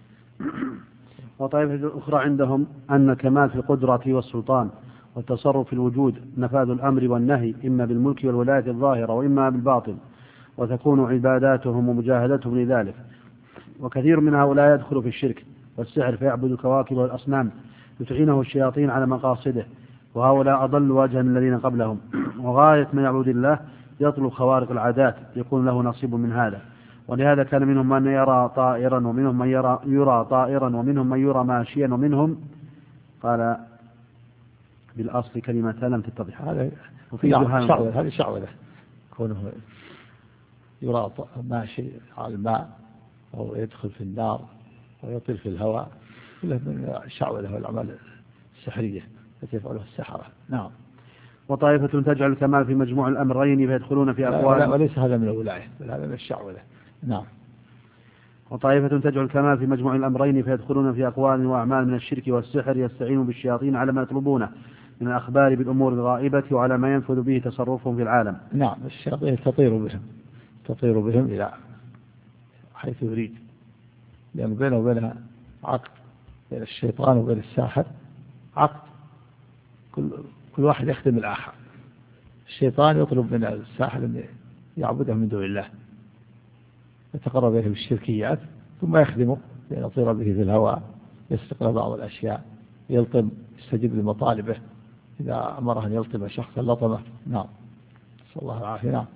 وطائفة أخرى عندهم أن الكمال في القدرة والسلطان والتصرف في الوجود نفاذ الأمر والنهي إما بالملك والولاية الظاهرة وإما بالباطل، وتكون عباداتهم ومجاهدتهم لذلك. وكثير من هؤلاء يدخل في الشرك والسحر فيعبد الكواكب والأصنام يتعينه الشياطين على مقاصده، وهؤلاء أضل وجها من الذين قبلهم. وغاية من يعبد الله يطلب خوارق العادات يكون له نصيب من هذا، ولهذا كان منهم من يرى طائرا ومنهم من يرى, يرى طائرا ومنهم من يرى ماشيا ومنهم قال بالأصل كلمة لم تتضح. هذا شعوذة، هذه شعوذة كونه يرى ماشي على الماء أو يدخل في النار أو يطير في الهواء، كله من الشعوذة والأعمال السحرية التي يفعلها السحرة. نعم. وطائفة تجعل الكمال في مجموع الأمرين فيدخلون في أقوال، لا وليس هذا من الولاية بل هذا من الشعوذة. نعم. وطائفة تجعل الكمال في مجموع الأمرين فيدخلون في أقوال وأعمال من الشرك والسحر يستعين بالشياطين على ما يطلبونه من الأخبار بالأمور الغائبة وعلى ما ينفذ به تصرفهم في العالم. نعم. الشياطين تطير بهم تطير بهم إلى حيث يريد، لأن بينه وبينها عقد، بين الشيطان وبين الساحر عقد، كل كل واحد يخدم الآخر. الشيطان يطلب من الساحر أن يعبده من دون الله، يتقرب إليه بالشركيات، ثم يخدمه بأن يطير به في الهواء، يستقر بعض الأشياء، يلطم، يستجيب لمطالبه إذا أمره أن يلطم شخصا لطمه. نعم. صلى الله العافية. نعم.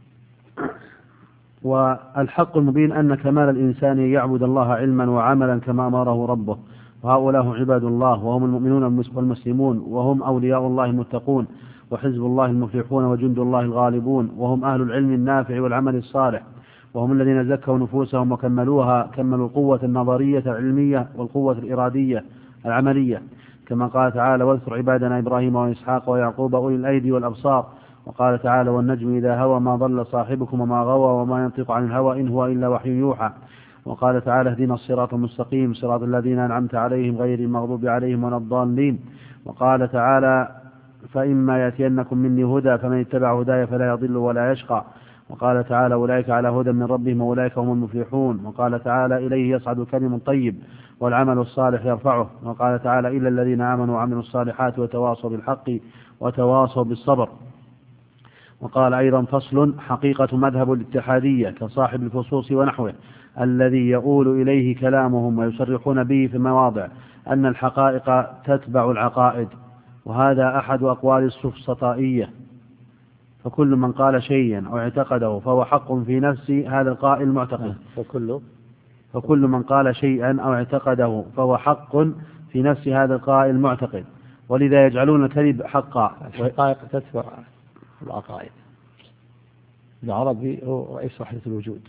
والحق المبين أن كمال الإنسان يعبد الله علما وعملا كما أمره ربه، وهؤلاء عباد الله وهم المؤمنون والمسلمون، وهم أولياء الله المتقون وحزب الله المفلحون وجند الله الغالبون، وهم أهل العلم النافع والعمل الصالح، وهم الذين زكوا نفوسهم وكملوها، كملوا القوة النظرية العلمية والقوة الإرادية العملية، كما قال تعالى واذكر عبادنا إبراهيم وإسحاق ويعقوب أولي الأيدي والأبصار. وقال تعالى والنجم إذا هوى ما ضل صاحبكم وما غوى وما ينطق عن الهوى إن هو إلا وحي يوحى. وقال تعالى اهدنا الصراط المستقيم صراط الذين أنعمت عليهم غير المغضوب عليهم ولا الضالين. وقال تعالى فإما يأتينكم مني هدى فمن اتبع هداي فلا يضل ولا يشقى. وقال تعالى أولئك على هدى من ربهم وأولئك هم المفلحون. وقال تعالى إليه يصعد الكلم الطيب والعمل الصالح يرفعه. وقال تعالى إلا الذين آمنوا وعملوا الصالحات وتواصوا بالحق وتواصوا بالصبر. وقال أيضا فصل حقيقة مذهب الاتحادية كصاحب الفصوص ونحوه الذي يؤول إليه كلامهم ويصرحون به في مواضع أن الحقائق تتبع العقائد، وهذا أحد أقوال السفسطائية، فكل من قال شيئا أو اعتقده فهو حق في نفس هذا القائل معتقد. فكل فكل من قال شيئا أو اعتقده فهو حق في نفس هذا القائل معتقد، ولذا يجعلون الكذب حقا. الحقائق تتبع العقائد. العربي هو رئيس وحدة الوجود،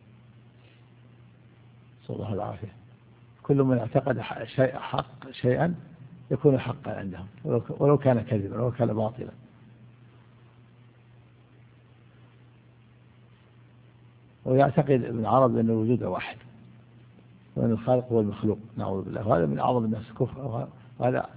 صلى الله العافية. كل من اعتقد شيء حق شيئا يكون حقا عندهم ولو كان كذبا ولو كان باطلا. ويعتقد ابن عربي أن الوجود واحد وأن الخالق هو المخلوق، نعوذ بالله. وهذا من أعظم الناس كفر، وهذا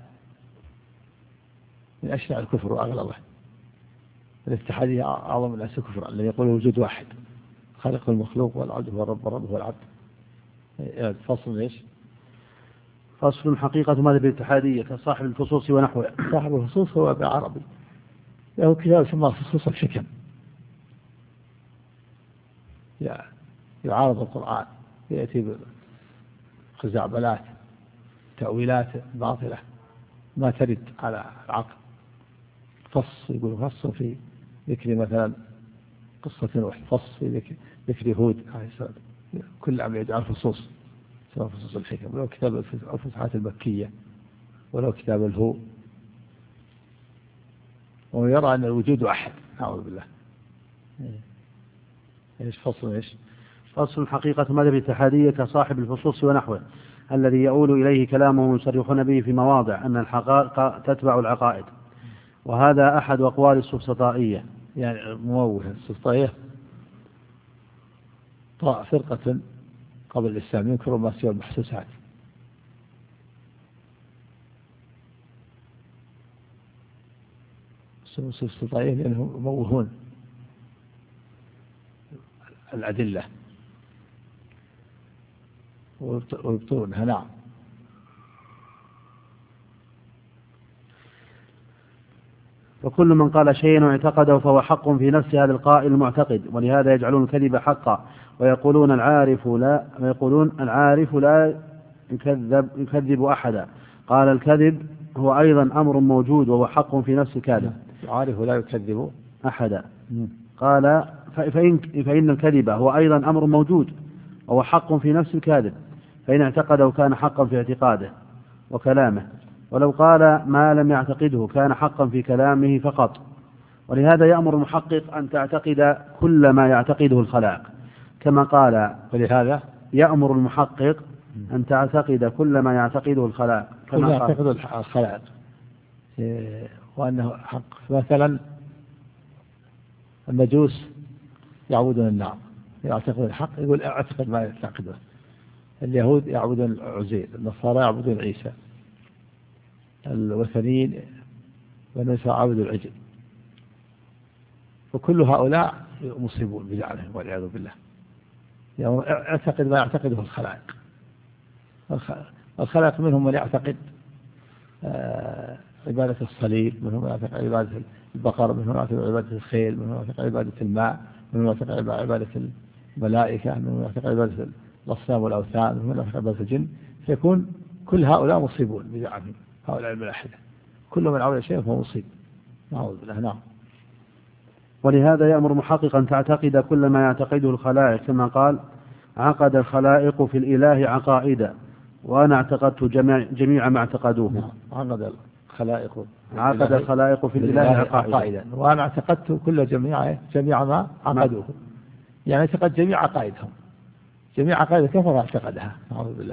من أشنع الكفر وأغلظه. الاتحادية أعظم الناس كفرا الذي يقول الوجود واحد، خالق المخلوق والعبد هو الرب والرب هو العبد. فصل ايش؟ فصل حقيقة مذهب الاتحادية كصاحب الفصوص ونحوه. صاحب الفصوص هو ابن عربي، له كتاب يسمى فصوص الحكم، يعارض القرآن، يأتي بخزعبلات تأويلات باطلة ما ترد على العقل. فص يقول فص في ذكر مثلا قصة نوح، فص في ذكر, ذكر هود عليه السلام، كل عم يجعل فصوص، سواء فصوص الحكم ولو كتاب الفصحات المكية ولو كتاب الهو، ويرى أن الوجود واحد، نعوذ بالله. ايش فصل ايش؟ فصل حقيقة مذهب الاتحادية كصاحب الفصوص ونحوه الذي يؤول إليه كلامهم ويصرحون به في مواضع أن الحقائق تتبع العقائد، وهذا أحد أقوال السفسطائية. يعني موه السفسطائية فرقة قبل الإسلام ينكر ما سوى المحسوسات، السفسطائية لأنهم موهون الأدلة ويبطلونها. نعم. وكل من قال شيئا واعتقده فهو حق في نفس هذا القائل المعتقد، ولهذا يجعلون الكذب حقا ويقولون العارف لا ويقولون العارف لا يكذب يكذب أحدا. قال الكذب هو أيضا أمر موجود وهو حق في نفس الكاذب. العارف لا يكذب أحدا. قال فإن, فإن الكذب هو أيضا أمر موجود وهو حق في نفس الكاذب، فإن اعتقده كان حقا في اعتقاده وكلامه، ولو قال ما لم يعتقده كان حقا في كلامه فقط. ولهذا يأمر المحقق أن تعتقد كل ما يعتقده الخلائق، كما قال ولهذا يأمر المحقق أن تعتقد كل ما يعتقده الخلائق كما يعتقد الخلائق وأنه حق. مثلا المجوس يعبدون النار يعتقدون الحق، يقول اعتقد ما يعتقده. اليهود يعبدون العزير، النصارى يعبدون عيسى، الوثنيين والنصارى يعبدون العجل، وكل هؤلاء مصيبون بجعلهم والعياذ بالله. يعني اعتقد ما يعتقده الخلائق. الخلائق منهم من يعتقد عبادة الصليب، منهم من يعتقد عبادة البقر، منهم من يعتقد عبادة الخيل، منهم من يعتقد عبادة الماء، منهم من يعتقد عبادة الملائكة، منهم من يعتقد عبادة الأصنام والأوثان، منهم من يعتقد عبادة الجن. فيكون كل هؤلاء مصيبون بزعمهم هؤلاء الملاحدة، كل من عبد شيء فهو مصيب. نعوذ بالله. نعم. ولهذا يأمر محققا تعتقد كل ما يعتقده الخلائق، كما قال عقد الخلائق في الإله عقائدا وأنا اعتقدت جميع, جميع ما اعتقدوه. نعم. عقد الخلائق عقد الخلائق في الإله عقائدا وأنا اعتقدت كل جميع جميع ما عقدوه. يعني اعتقد جميع عقائدهم، جميع عقائد كفر اعتقدها. نعوذ بالله.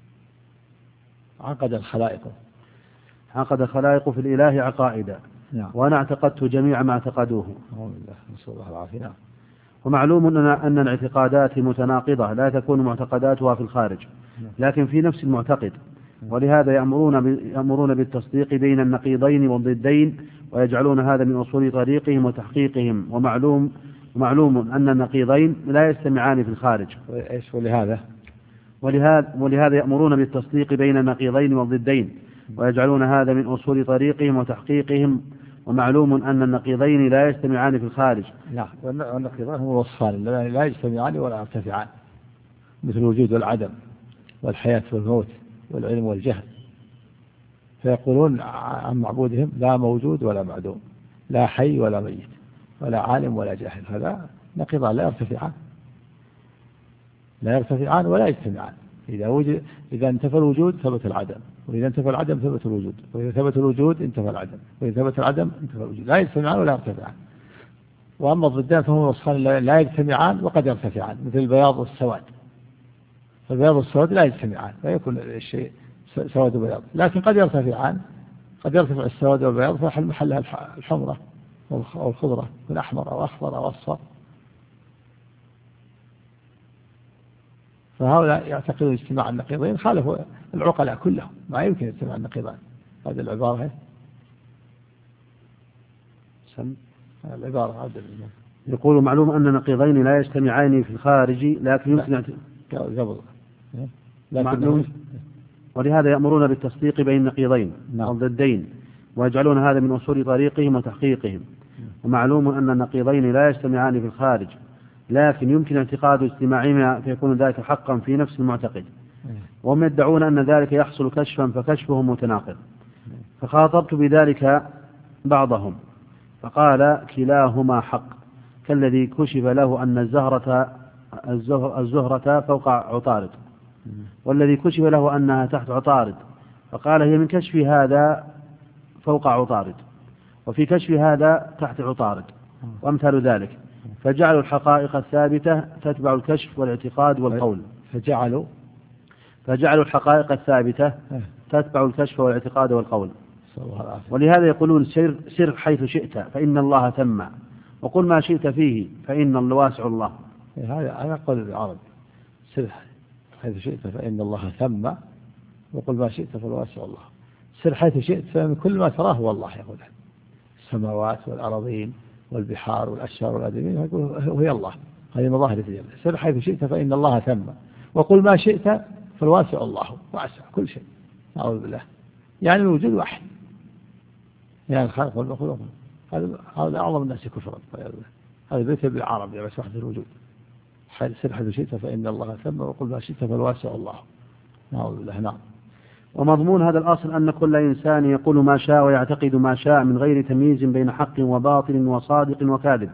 عقد الخلائق عقد الخلائق في الإله عقائدا نعم. وأنا اعتقدت جميع ما اعتقدوه. نعوذ بالله، نسأل الله العافية. نعم. ومعلوم أن الاعتقادات متناقضة لا تكون معتقداتها في الخارج لكن في نفس المعتقد، ولهذا يأمرون يأمرون بالتصديق بين النقيضين والضدين ويجعلون هذا من أصول طريقهم وتحقيقهم. ومعلوم ومعلوم أن النقيضين لا يجتمعان في الخارج. إيش ولهذا ولهذا ولهذا يأمرون بالتصديق بين النقيضين والضدين ويجعلون هذا من أصول طريقهم وتحقيقهم. ومعلوم أن النقيضين لا يجتمعان في الخارج. لا، والنقيضين هم الوصفان لا يجتمعان ولا يرتفعان، مثل الوجود والعدم والحياة والموت والعلم والجهل. فيقولون عن معبودهم لا موجود ولا معدوم، لا حي ولا ميت، ولا عالم ولا جاهل. هذا نقيضان لا يرتفعان لا يرتفعان ولا يجتمعان. إذا وجد إذا انتفى الوجود ثبت العدم، وإذا انتفى العدم ثبت الوجود، وإذا ثبت الوجود انتفى العدم، وإذا ثبت العدم انتفى الوجود. لا يجتمعان ولا يرتفعان. وأما الضدان فهم وصفان لا يجتمعان وقد يرتفعان، مثل البياض والسواد. فالبياض والسواد لا يجتمعان فيكون الشيء سواد وبياض، لكن قد يرتفعان. قد يرتفع السواد والبياض فيحل محلها الحمرة أو الخضرة، من أحمر أو أخضر أو أصفر. فهؤلاء يعتقدون اجتماع النقيضين خالفوا العقلاء كلهم، ما يمكن اجتماع النقيضين. هذه العبارة سم العبارة عبد يقول معلوم أن النقيضين لا يجتمعان في الخارج لكن يمكن قبل معلوم. ولهذا يأمرون بالتصديق بين النقيضين والضدين ويجعلون هذا من أصول طريقهم وتحقيقهم. ومعلوم أن النقيضين لا يجتمعان في الخارج لكن يمكن اعتقاد اجتماعهما فيكون ذلك حقا في نفس المعتقد. وهم يدعون أن ذلك يحصل كشفا فكشفهم متناقض. فخاطبت بذلك بعضهم فقال كلاهما حق، كالذي كشف له أن الزهرة الزهرة فوق عطارد، والذي كشف له أنها تحت عطارد فقال هي من كشف هذا فوق عطارد، وفي كشف هذا تحت عطارد، وأمثال ذلك. فجعلوا الحقائق الثابتة تتبع الكشف والاعتقاد والقول. فجعلوا فجعلوا الحقائق الثابتة تتبع الكشف والاعتقاد والقول. ولهذا يقولون سر, سر حيث شئت فإن الله ثم، وقل ما شئت فيه فإن الواسع الله. هذا هذا قول العرب، سر حيث شئت فإن الله ثم، وقل ما شئت فالواسع الله. سر حيث شئت فمن كل ما تراه هو الله، يقول السماوات والأراضين والبحار والأشجار والأدمين وهي الله، هذه مظاهر في الله. سر حيث شئت فإن الله ثم، وقل ما شئت فالواسع الله، واسع كل شيء. أعوذ بالله. يعني الوجود واحد، يعني الخالق والمخلوق. هذا هذا أعظم الناس كفرا. هذا بيت بالعرب يعني بس وحده الوجود. سر حيث شئت فإن الله ثم، وقل ما شئت فالواسع الله. أعوذ بالله. نعم. ومضمون هذا الأصل أن كل إنسان يقول ما شاء ويعتقد ما شاء من غير تمييز بين حق وباطل وصادق وكاذب،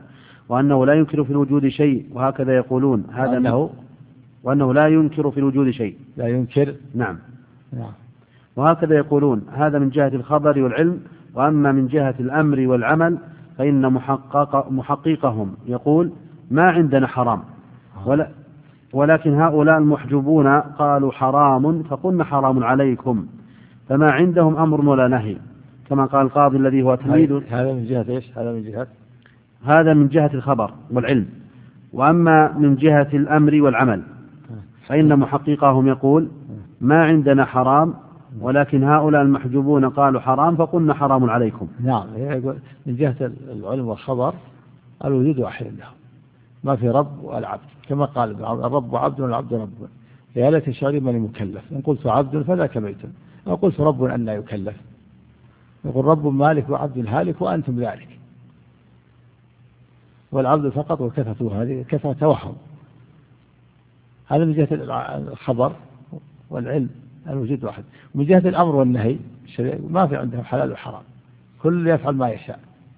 وأنه لا ينكر في الوجود شيء، وهكذا يقولون هذا أنه وأنه لا ينكر في الوجود شيء. لا ينكر. نعم. نعم. وهكذا يقولون هذا من جهة الخبر والعلم. وأما من جهة الأمر والعمل فإن محقق محققهم يقول ما عندنا حرام، ولا ولكن هؤلاء المحجوبون قالوا حرام فقلنا حرام عليكم، فما عندهم أمر ولا نهي، كما قال القاضي الذي هو تلميذ. هذا من جهة إيش؟ هذا من جهة هذا من جهة الخبر والعلم. وأما من جهة الأمر والعمل فإن محققهم يقول ما عندنا حرام، ولكن هؤلاء المحجوبون قالوا حرام فقلنا حرام عليكم. نعم. من جهة العلم والخبر الوجود واحد لهم، ما في رب ولا عبد، كما قال الرب عبد والعبد رب، يا ليت شعري من المكلف، إن قلت عبد فذاك بيت، أو قلت رب أن لا يكلف، يقول رب مالك وعبد هالك وأنتم ذلك، والعبد فقط وكثرته هذه كثرة توهم. هذا من جهة الخبر والعلم الوجود واحد. ومن جهة الأمر والنهي ما في عندهم حلال وحرام، كل يفعل ما يشاء.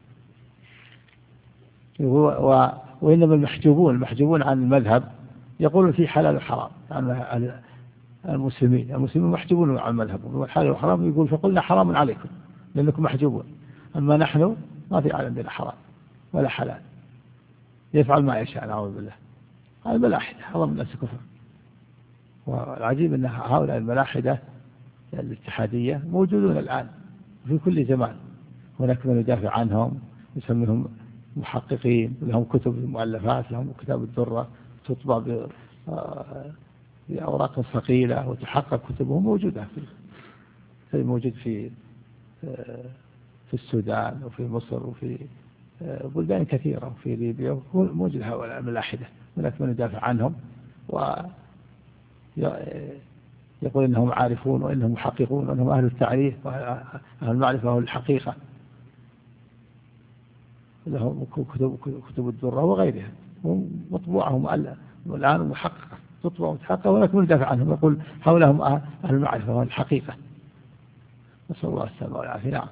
وإنما المحجوبون المحجوبون عن المذهب يقولون في حلال وحرام، يعني المسلمين المسلمين محجوبون عن المذهب، والحلال والحرام يقول فقلنا حرام عليكم لأنكم محجوبون، أما نحن ما في عندنا حرام ولا حلال، يفعل ما يشاء نعوذ بالله. هذا الملاحدة حرام الناس كفر. والعجيب أن هؤلاء الملاحدة الاتحادية موجودون الآن في كل زمان، هناك من يدافع عنهم يسميهم محققين، لهم كتب مؤلفات، لهم كتاب الدرة تطبع بأوراق ثقيلة وتحقق كتبهم موجودة في موجود في في السودان وفي مصر وفي بلدان كثيرة وفي ليبيا، موجود هؤلاء الملاحدة، هناك من يدافع عنهم ويقول إنهم عارفون وإنهم محققون وإنهم أهل التعريف وأهل المعرفة وأهل الحقيقة، لهم كتب كتب الدرة وغيرها مطبوعة الآن محققة، تطبع وتحقق، ولكن يدافع عنهم يقول هؤلاء هم أهل المعرفة وأهل الحقيقة، نسأل الله السلامة والعافية. نعم.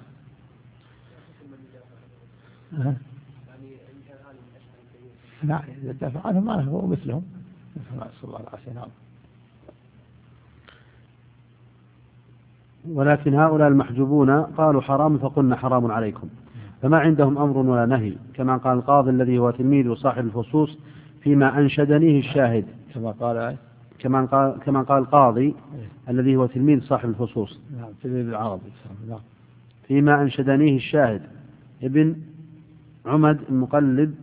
نعم يدافع عنهم معه هو مثلهم، نسأل الله العافية. نعم. ولكن هؤلاء المحجوبون قالوا حرام فقلنا حرام عليكم، فما عندهم أمر ولا نهي، كما قال القاضي الذي هو تلميذ وصاحب الفصوص فيما أنشدنيه الشاهد، كما قال كما قال كما قال القاضي الذي هو تلميذ صاحب الفصوص. نعم. تلميذ العربي. نعم. فيما أنشدنيه الشاهد ابن عمد المقلب،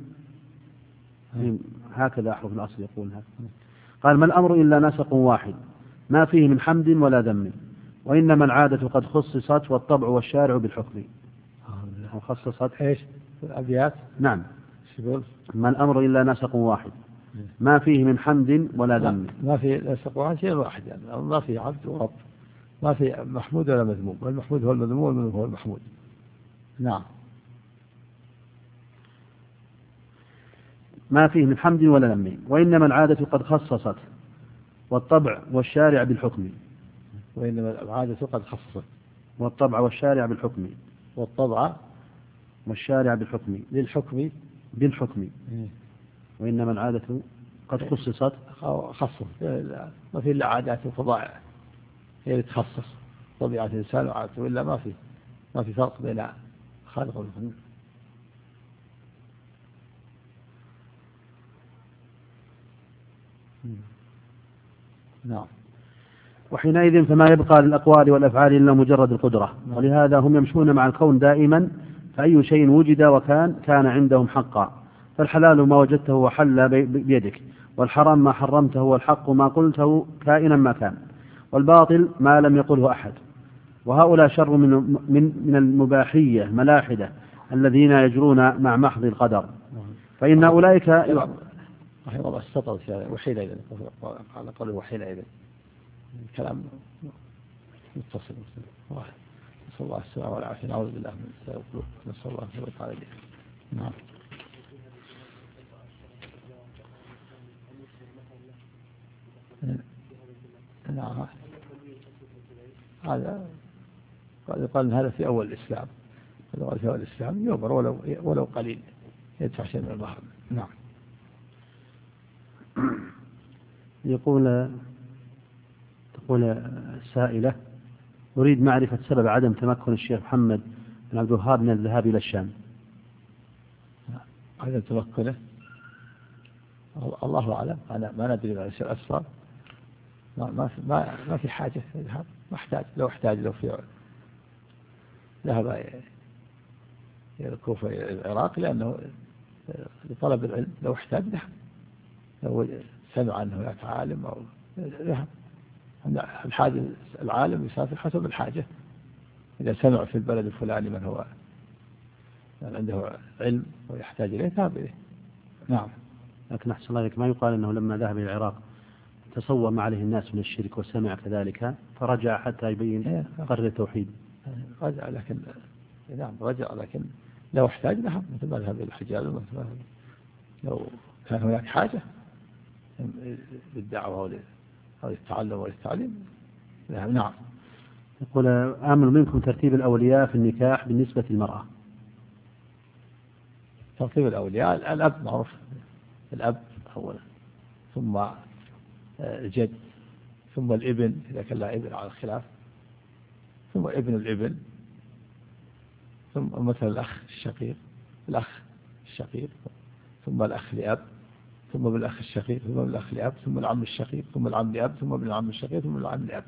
هكذا أحرف الأصل يقول هذا. قال ما الأمر إلا نسق واحد ما فيه من حمد ولا ذم، وإنما العادة قد خصصت والطبع والشارع بالحكم. وخصصت ايش الأبيات؟ نعم. شباب. ما الأمر إلا نسق واحد ما فيه من حمد ولا ذم. ما في نسق واحد شيء واحد، يعني ما في عبد ورب، ما في محمود ولا مذموم، والمحمود هو المذموم والمذموم هو المحمود. نعم. ما فيه من حمد ولا ذم، وإنما العادة قد خصصت والطبع والشارع بالحكم. وإنما العادة قد خصصت والطبع والشارع بالحكم. والطبع والشارع بالحكم للحكم بالحكم. وإنما العادة قد خصصت خصص، ما في إلا عادات وفضائع هي اللي تخصص طبيعة الإنسان وعادته، إلا ما في ما في فرق بين خالق والمخلوق. نعم. وحينئذ فما يبقى للأقوال والأفعال إلا مجرد القدرة، ولهذا هم يمشون مع الكون دائما، فأي شيء وجد وكان كان عندهم حقا، فالحلال ما وجدته وحل بيدك، والحرام ما حرمته، والحق ما قلته كائنا ما كان، والباطل ما لم يقله أحد. وهؤلاء شر من من من المباحية ملاحدة الذين يجرون مع محض القدر، فإن أولئك رحمه الله استطرد وحينئذ على قوله وحينئذ الكلام متصل. نسأل الله السلامة والعافية، نعوذ بالله من القلوب، نسأل الله سبحانه وتعالى. نعم. نعم. هذا قال يقال هذا في أول الإسلام، هذا في أول الإسلام يؤمر ولو ولو قليل، يدفع شيء من المهر. نعم. يقول تقول السائلة: أريد معرفة سبب عدم تمكن الشيخ محمد بن عبد الوهاب من الذهاب إلى الشام. عدم تمكنه الله أعلم، أنا ما ندري ما يصير أسفار، ما ما في ما, ما في حاجة يذهب، ما احتاج. لو احتاج لو في ذهب إلى الكوفة إلى العراق لأنه لطلب العلم، لو احتاج ذهب، لو سمع أنه هناك عالم أو ذهب. الحاجة العالم يسافر حسب الحاجة، إذا سمع في البلد الفلاني من هو عنده علم ويحتاج إليه ذهب إليه. نعم. لكن أحسن الله إليك، ما يقال أنه لما ذهب إلى العراق تصور ما عليه الناس من الشرك وسمع كذلك فرجع حتى يبين قرر التوحيد؟ رجع، لكن نعم رجع، لكن لو احتاج ذهب مثل ما ذهب إلى الحجاز، لو كان هناك حاجة للدعوة أو للتعلم وللتعليم. نعم. يقول: آمل منكم ترتيب الأولياء في النكاح بالنسبة للمرأة. ترتيب الأولياء الأب معروف، الأب أولا، ثم الجد، ثم الابن إذا كان له ابن على الخلاف، ثم ابن الابن، ثم مثلا الأخ الشقيق، الأخ الشقيق، ثم الأخ لأب، ثم بالأخ الشقيق، ثم بالأخ لأب، ثم العم الشقيق، ثم العم لأب، ثم ابن العم الشقيق، ثم العم لأب،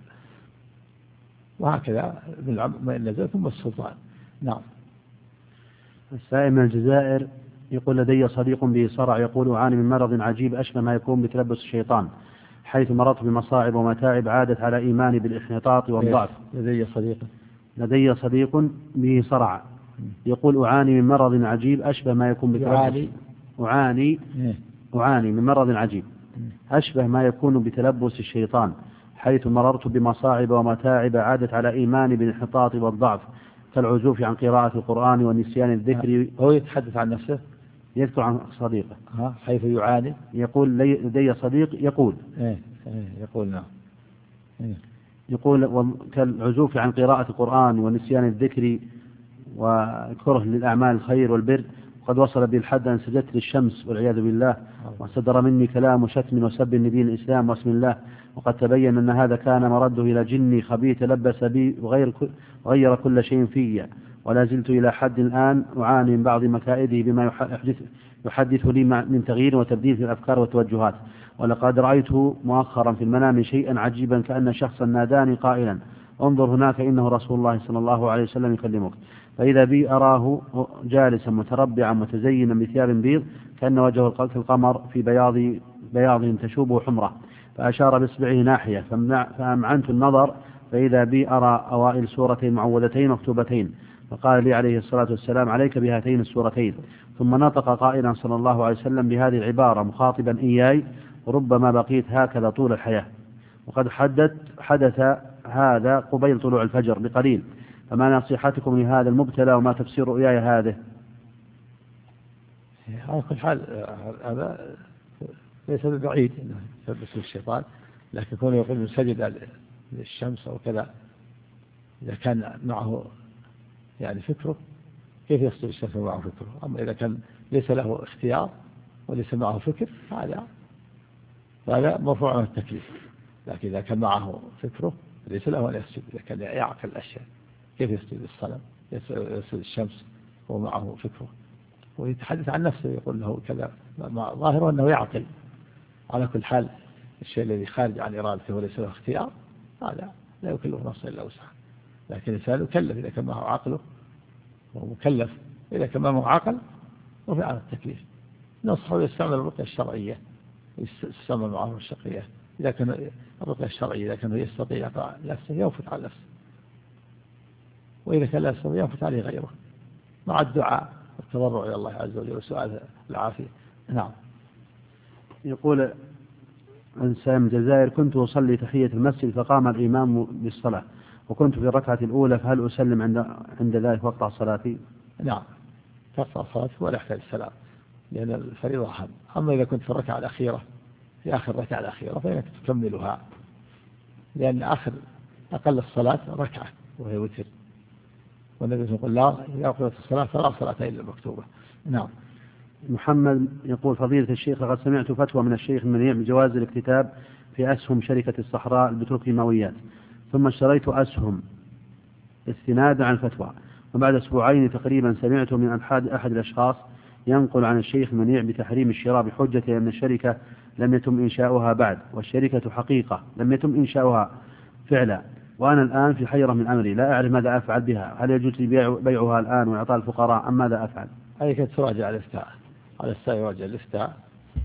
وهكذا ابن العم ما نزل، ثم السلطان. نعم. السائل من الجزائر يقول: لدي صديق به صرع، يقول: أعاني من مرض عجيب أشبه ما يكون بتلبس الشيطان، حيث مررت بمصاعب ومتاعب عادت على إيماني بالإحباط والضعف. لدي صديق لدي صديق به صرع، يقول: أعاني من مرض عجيب أشبه ما يكون بتلبس أعاني أعاني من مرض عجيب أشبه ما يكون بتلبس الشيطان، حيث مررت بمصاعب ومتاعب عادت على إيماني بالانحطاط والضعف، كالعزوف عن قراءة القرآن ونسيان الذكر. هو يتحدث عن نفسه، يذكر عن صديقه حيث يعاني. يقول: لدي صديق يقول إيه إيه يقول نعم إيه يقول كالعزوف عن قراءة القرآن ونسيان الذكر وكره للأعمال الخير والبر، وقد وصل بي الحد أن سجدت للشمس والعياذ بالله، وصدر مني كلام شتم وسب النبي الإسلام واسم الله، وقد تبين أن هذا كان مرده إلى جني خبيث لبس بي وغير, وغير كل شيء في، ولا زلت إلى حد الآن أعاني من بعض مكائده بما يحدث, يحدث لي من تغيير وتبديل في الأفكار والتوجهات. ولقد رأيت مؤخرا في المنام شيئا عجيبا، كأن شخصا ناداني قائلا: انظر هناك إنه رسول الله صلى الله عليه وسلم يكلمك. فإذا بي أراه جالسا متربعا متزينا بثياب بيض، كأن وجهه كالقمر في بياض بياض تشوبه حمرة، فأشار بإصبعه ناحية، فأمعنت النظر فإذا بي أرى أوائل سورتين معوذتين مكتوبتين، فقال لي عليه الصلاة والسلام: عليك بهاتين السورتين. ثم نطق قائلا صلى الله عليه وسلم بهذه العبارة مخاطبا إياي: ربما بقيت هكذا طول الحياة. وقد حدث حدث هذا قبيل طلوع الفجر بقليل، فما نصيحتكم لهذا المبتلى وما تفسير رؤياي هذه؟ على كل حال هذا ليس ببعيد انه يلبس الشيطان، لكن كونه يقول سجد للشمس او كذا، اذا كان معه يعني فكره كيف يسجد الشمس ومعه فكره؟ اما اذا كان ليس له اختيار وليس معه فكر فهذا هذا مرفوع عن التكليف. لكن اذا كان معه فكره ليس له ان يسجد، اذا كان يعقل الاشياء كيف يسجد الصنم؟ يسجد الشمس ومعه فكره، ويتحدث عن نفسه يقول له كذا، ظاهره أنه يعقل. على كل حال الشيء الذي خارج عن إرادته وليس له اختيار هذا لا يكلف نفسه إلا وسعه، لكن الإنسان يكلف إذا كان معه عقله، ومكلف إذا كان معه عقل وفي على التكليف. نصحه يستعمل الرقية الشرعية، يستعمل معه الشرعية إذا كان الرقية الشرعية إذا كان يستطيع يقرأ نفسه ينفت على نفسه، وإذا كان لا يستطيع ينفت عليه غيره مع الدعاء والتضرع إلى الله عز وجل وسؤال العافية. نعم. يقول إنسان الجزائر: كنت أصلي تحية المسجد فقام الإمام بالصلاة وكنت في الركعة الأولى، فهل أسلم عند عند ذلك وقطع صلاتي؟ نعم تقطع صلاتي ولا يحتاج السلام، لأن الفريضة أهم. أما إذا كنت في الركعة الأخيرة في آخر الركعة الأخيرة فإنك تكملها، لأن آخر أقل الصلاة ركعة وهي وتر، والنبي يقول: لا إذا أقلت الصلاة فلا صلاة إلا المكتوبة. نعم. محمد يقول فضيلة الشيخ لقد سمعت فتوى من الشيخ المنيع بجواز الاكتتاب في أسهم شركة الصحراء البتروكيماويات، ثم اشتريت أسهم استنادا عن الفتوى، وبعد أسبوعين تقريبا سمعت من أحد أحد الأشخاص ينقل عن الشيخ المنيع بتحريم الشراء بحجة أن الشركة لم يتم إنشاؤها بعد، والشركة حقيقة لم يتم إنشاؤها فعلا، وأنا الآن في حيرة من أمري لا أعرف ماذا أفعل بها، هل يجوز لي بيع بيعها الآن وإعطاء الفقراء أم ماذا أفعل؟ عليك تراجع الإفتاء، على الإفتاء يراجع الإفتاء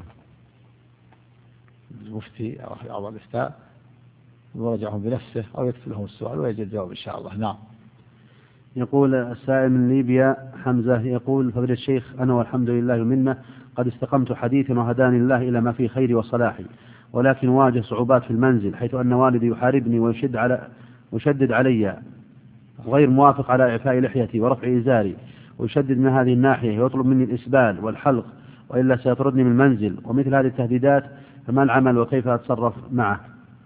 المفتي أو أحد أعضاء الإفتاء يراجعهم بنفسه أو يكتب لهم السؤال ويجد الجواب إن شاء الله. نعم. يقول السائل من ليبيا حمزة يقول فضيلة الشيخ أنا والحمد لله منه قد استقمت حديثا وهداني الله إلى ما فيه خيري وصلاحي، ولكن واجه صعوبات في المنزل حيث أن والدي يحاربني ويشد على ويشدد علي وغير موافق على إعفاء لحيتي ورفع إزاري، ويشدد من هذه الناحية ويطلب مني الإسبال والحلق وإلا سيطردني من المنزل، ومثل هذه التهديدات فما العمل وكيف أتصرف معه؟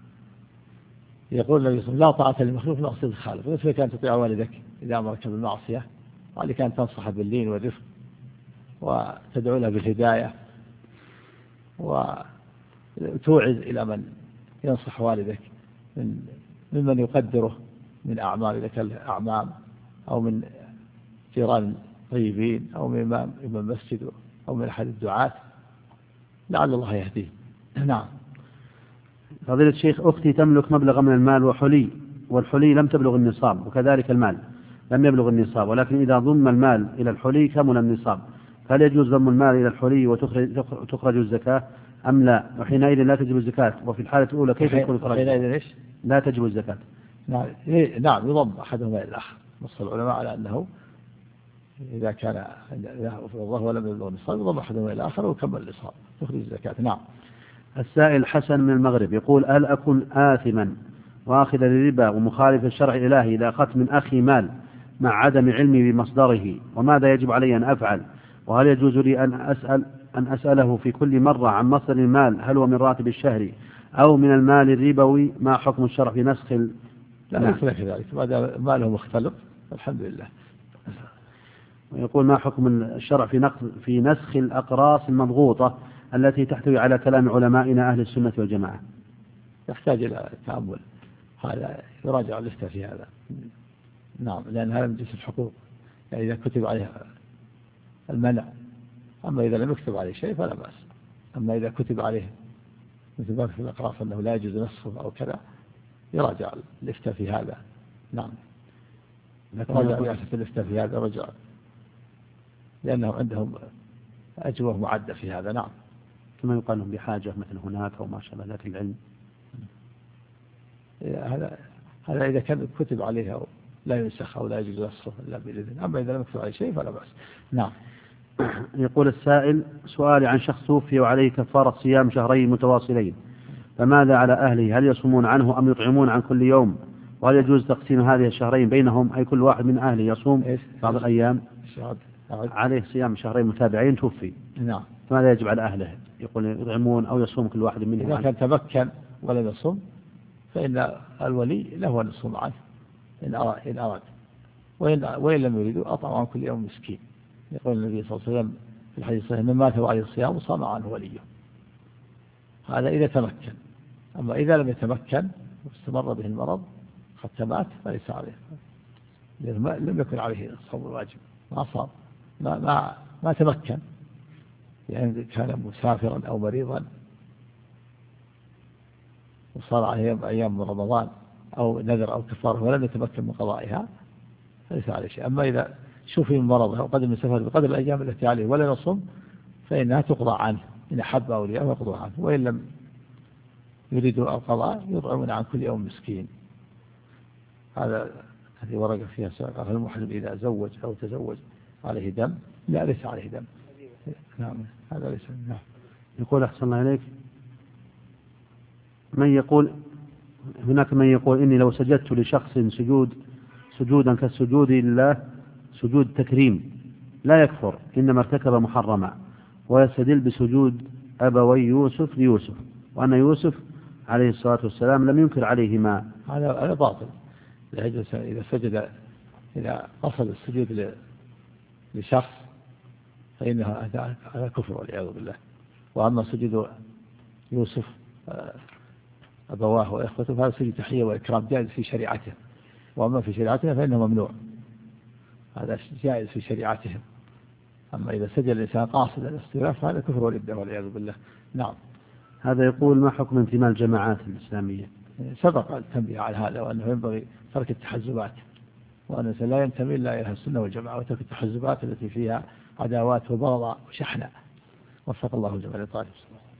يقول النبي لا طاعة للمخلوق في معصية الخالق، مثل كان تطيع والدك إذا أمرك بالمعصية، وعليك أن تنصح باللين والرفق وتدعو له بالهداية وتوعز إلى من ينصح والدك من ممن يقدره من أعمال لك الأعمام أو من جيران طيبين أو من إمام مسجد أو من أحد الدعاة لعل الله يهديه. نعم. فضيلة الشيخ أختي تملك مبلغ من المال وحلي، والحلي لم تبلغ النصاب، وكذلك المال لم يبلغ النصاب، ولكن إذا ضم المال إلى الحلي كمل النصاب، فهل يجوز ضم المال إلى الحلي وتخرج الزكاة أم لا؟ وحينئذ لا تجب الزكاة، وفي الحالة الأولى كيف يكون الخراج؟ لا تجب الزكاة. نعم نعم يضم أحدهما إلى الآخر، نص العلماء على أنه إذا كان الله ولم يبلغ النصاب يضم أحدهما إلى الآخر وكمل النصاب تخرج الزكاة. نعم. السائل حسن من المغرب يقول هل أكون آثما وآخذ الربا ومخالف الشرع الإلهي إذا أخذت من أخي مال مع عدم علمي بمصدره، وماذا يجب علي أن أفعل؟ وهل يجوز لي أن أسأل أن أسأله في كل مرة عن مصدر المال هل هو من راتب الشهري أو من المال الربوي؟ ما حكم الشرع في نسخ ال... لا ليس لك ذلك، ما دام ماله مختلط الحمد لله. ويقول ما حكم الشرع في نسخ في نسخ الأقراص المضغوطة التي تحتوي على كلام علمائنا أهل السنة والجماعة؟ يحتاج إلى تأمل، هذا يراجع الافتاء في هذا. نعم، لأن هذا من جنس الحقوق، يعني إذا كتب عليه المنع، أما إذا لم يكتب عليه شيء فلا بأس. أما إذا كتب عليه مثل ما في الأقراص أنه لا يجوز نسخه أو كذا يراجع الافتاء في هذا. نعم، يراجع في الافتاء في هذا رجع، لأنه عندهم أجوبة معدة في هذا. نعم. كما يقال لهم بحاجة مثل هناك أو ما شابه ذات العلم. هذا هذا إذا كان كتب عليه أو لا ينسخ أو لا يجوز نسخه إلا بإذن، أما إذا لم يكتب عليه شيء فلا بأس. نعم. يقول السائل سؤالي عن شخص توفي وعليه كفارة صيام شهرين متواصلين، فماذا على أهله؟ هل يصومون عنه أم يطعمون عن كل يوم؟ وهل يجوز تقسيم هذه الشهرين بينهم أي كل واحد من أهله يصوم بعض الأيام؟ عليه صيام شهرين متابعين توفي. نعم. فماذا يجب على أهله؟ يقول يطعمون أو يصوم كل واحد منهم؟ إذا كان تمكن ولم يصوم فإن الولي له أن يصوم عنه إن أراد، وإن, وإن لم يريدوا أطعم عن كل يوم مسكين. يقول النبي صلى الله عليه وسلم في الحديث الصحيح من مات وعليه الصيام صام عنه وليه. هذا إذا تمكن. أما إذا لم يتمكن واستمر به المرض حتى مات فليس عليه، لم يكن عليه الصوم الواجب، ما صام، ما ما ما تمكن، يعني كان مسافرا أو مريضا وصار عليه أيام من رمضان أو نذر أو كفارة ولم يتمكن من قضائها فليس عليه شيء. أما إذا شوفي من مرضه وقدم من سفر بقدر الأيام التي عليه ولا يصوم فإنها تقضى عنه إن أحب أولياءه يقضوا عنه، وإن لم يريدوا القضاء يطعمون عن كل يوم مسكين. هذا هذه ورقة فيها سؤال هل المحرم إذا زوج أو تزوج عليه دم؟ لا ليس عليه دم. نعم هذا ليس. نعم. يقول أحسن الله إليك من يقول هناك من يقول إني لو سجدت لشخص سجود سجودا كالسجود لله سجود تكريم لا يكفر إنما ارتكب محرما، ويستدل بسجود أبوي يوسف ليوسف وأن يوسف عليه الصلاة والسلام لم ينكر عليهما. هذا هذا باطل. إذا سجد إذا قصد السجود لشخص فإنها هذا كفر والعياذ بالله. وأما سجود يوسف أبواه وإخوته فهذا سجود تحية وإكرام جائز في شريعته، وأما في شريعتنا فإنه ممنوع، هذا جائز في شريعتهم. أما إذا سجد الإنسان قاصدا الاستغراق فهذا كفر والإبداع والعياذ بالله. نعم. هذا يقول ما حكم انتماء الجماعات الإسلامية؟ سبق التنبيه على هذا، وأنه ينبغي ترك التحزبات، وأن لا ينتمي إلا إلى السنة والجماعة، وترك التحزبات التي فيها عداوات وبغضاء وشحنة. وفق الله جميع الطالب.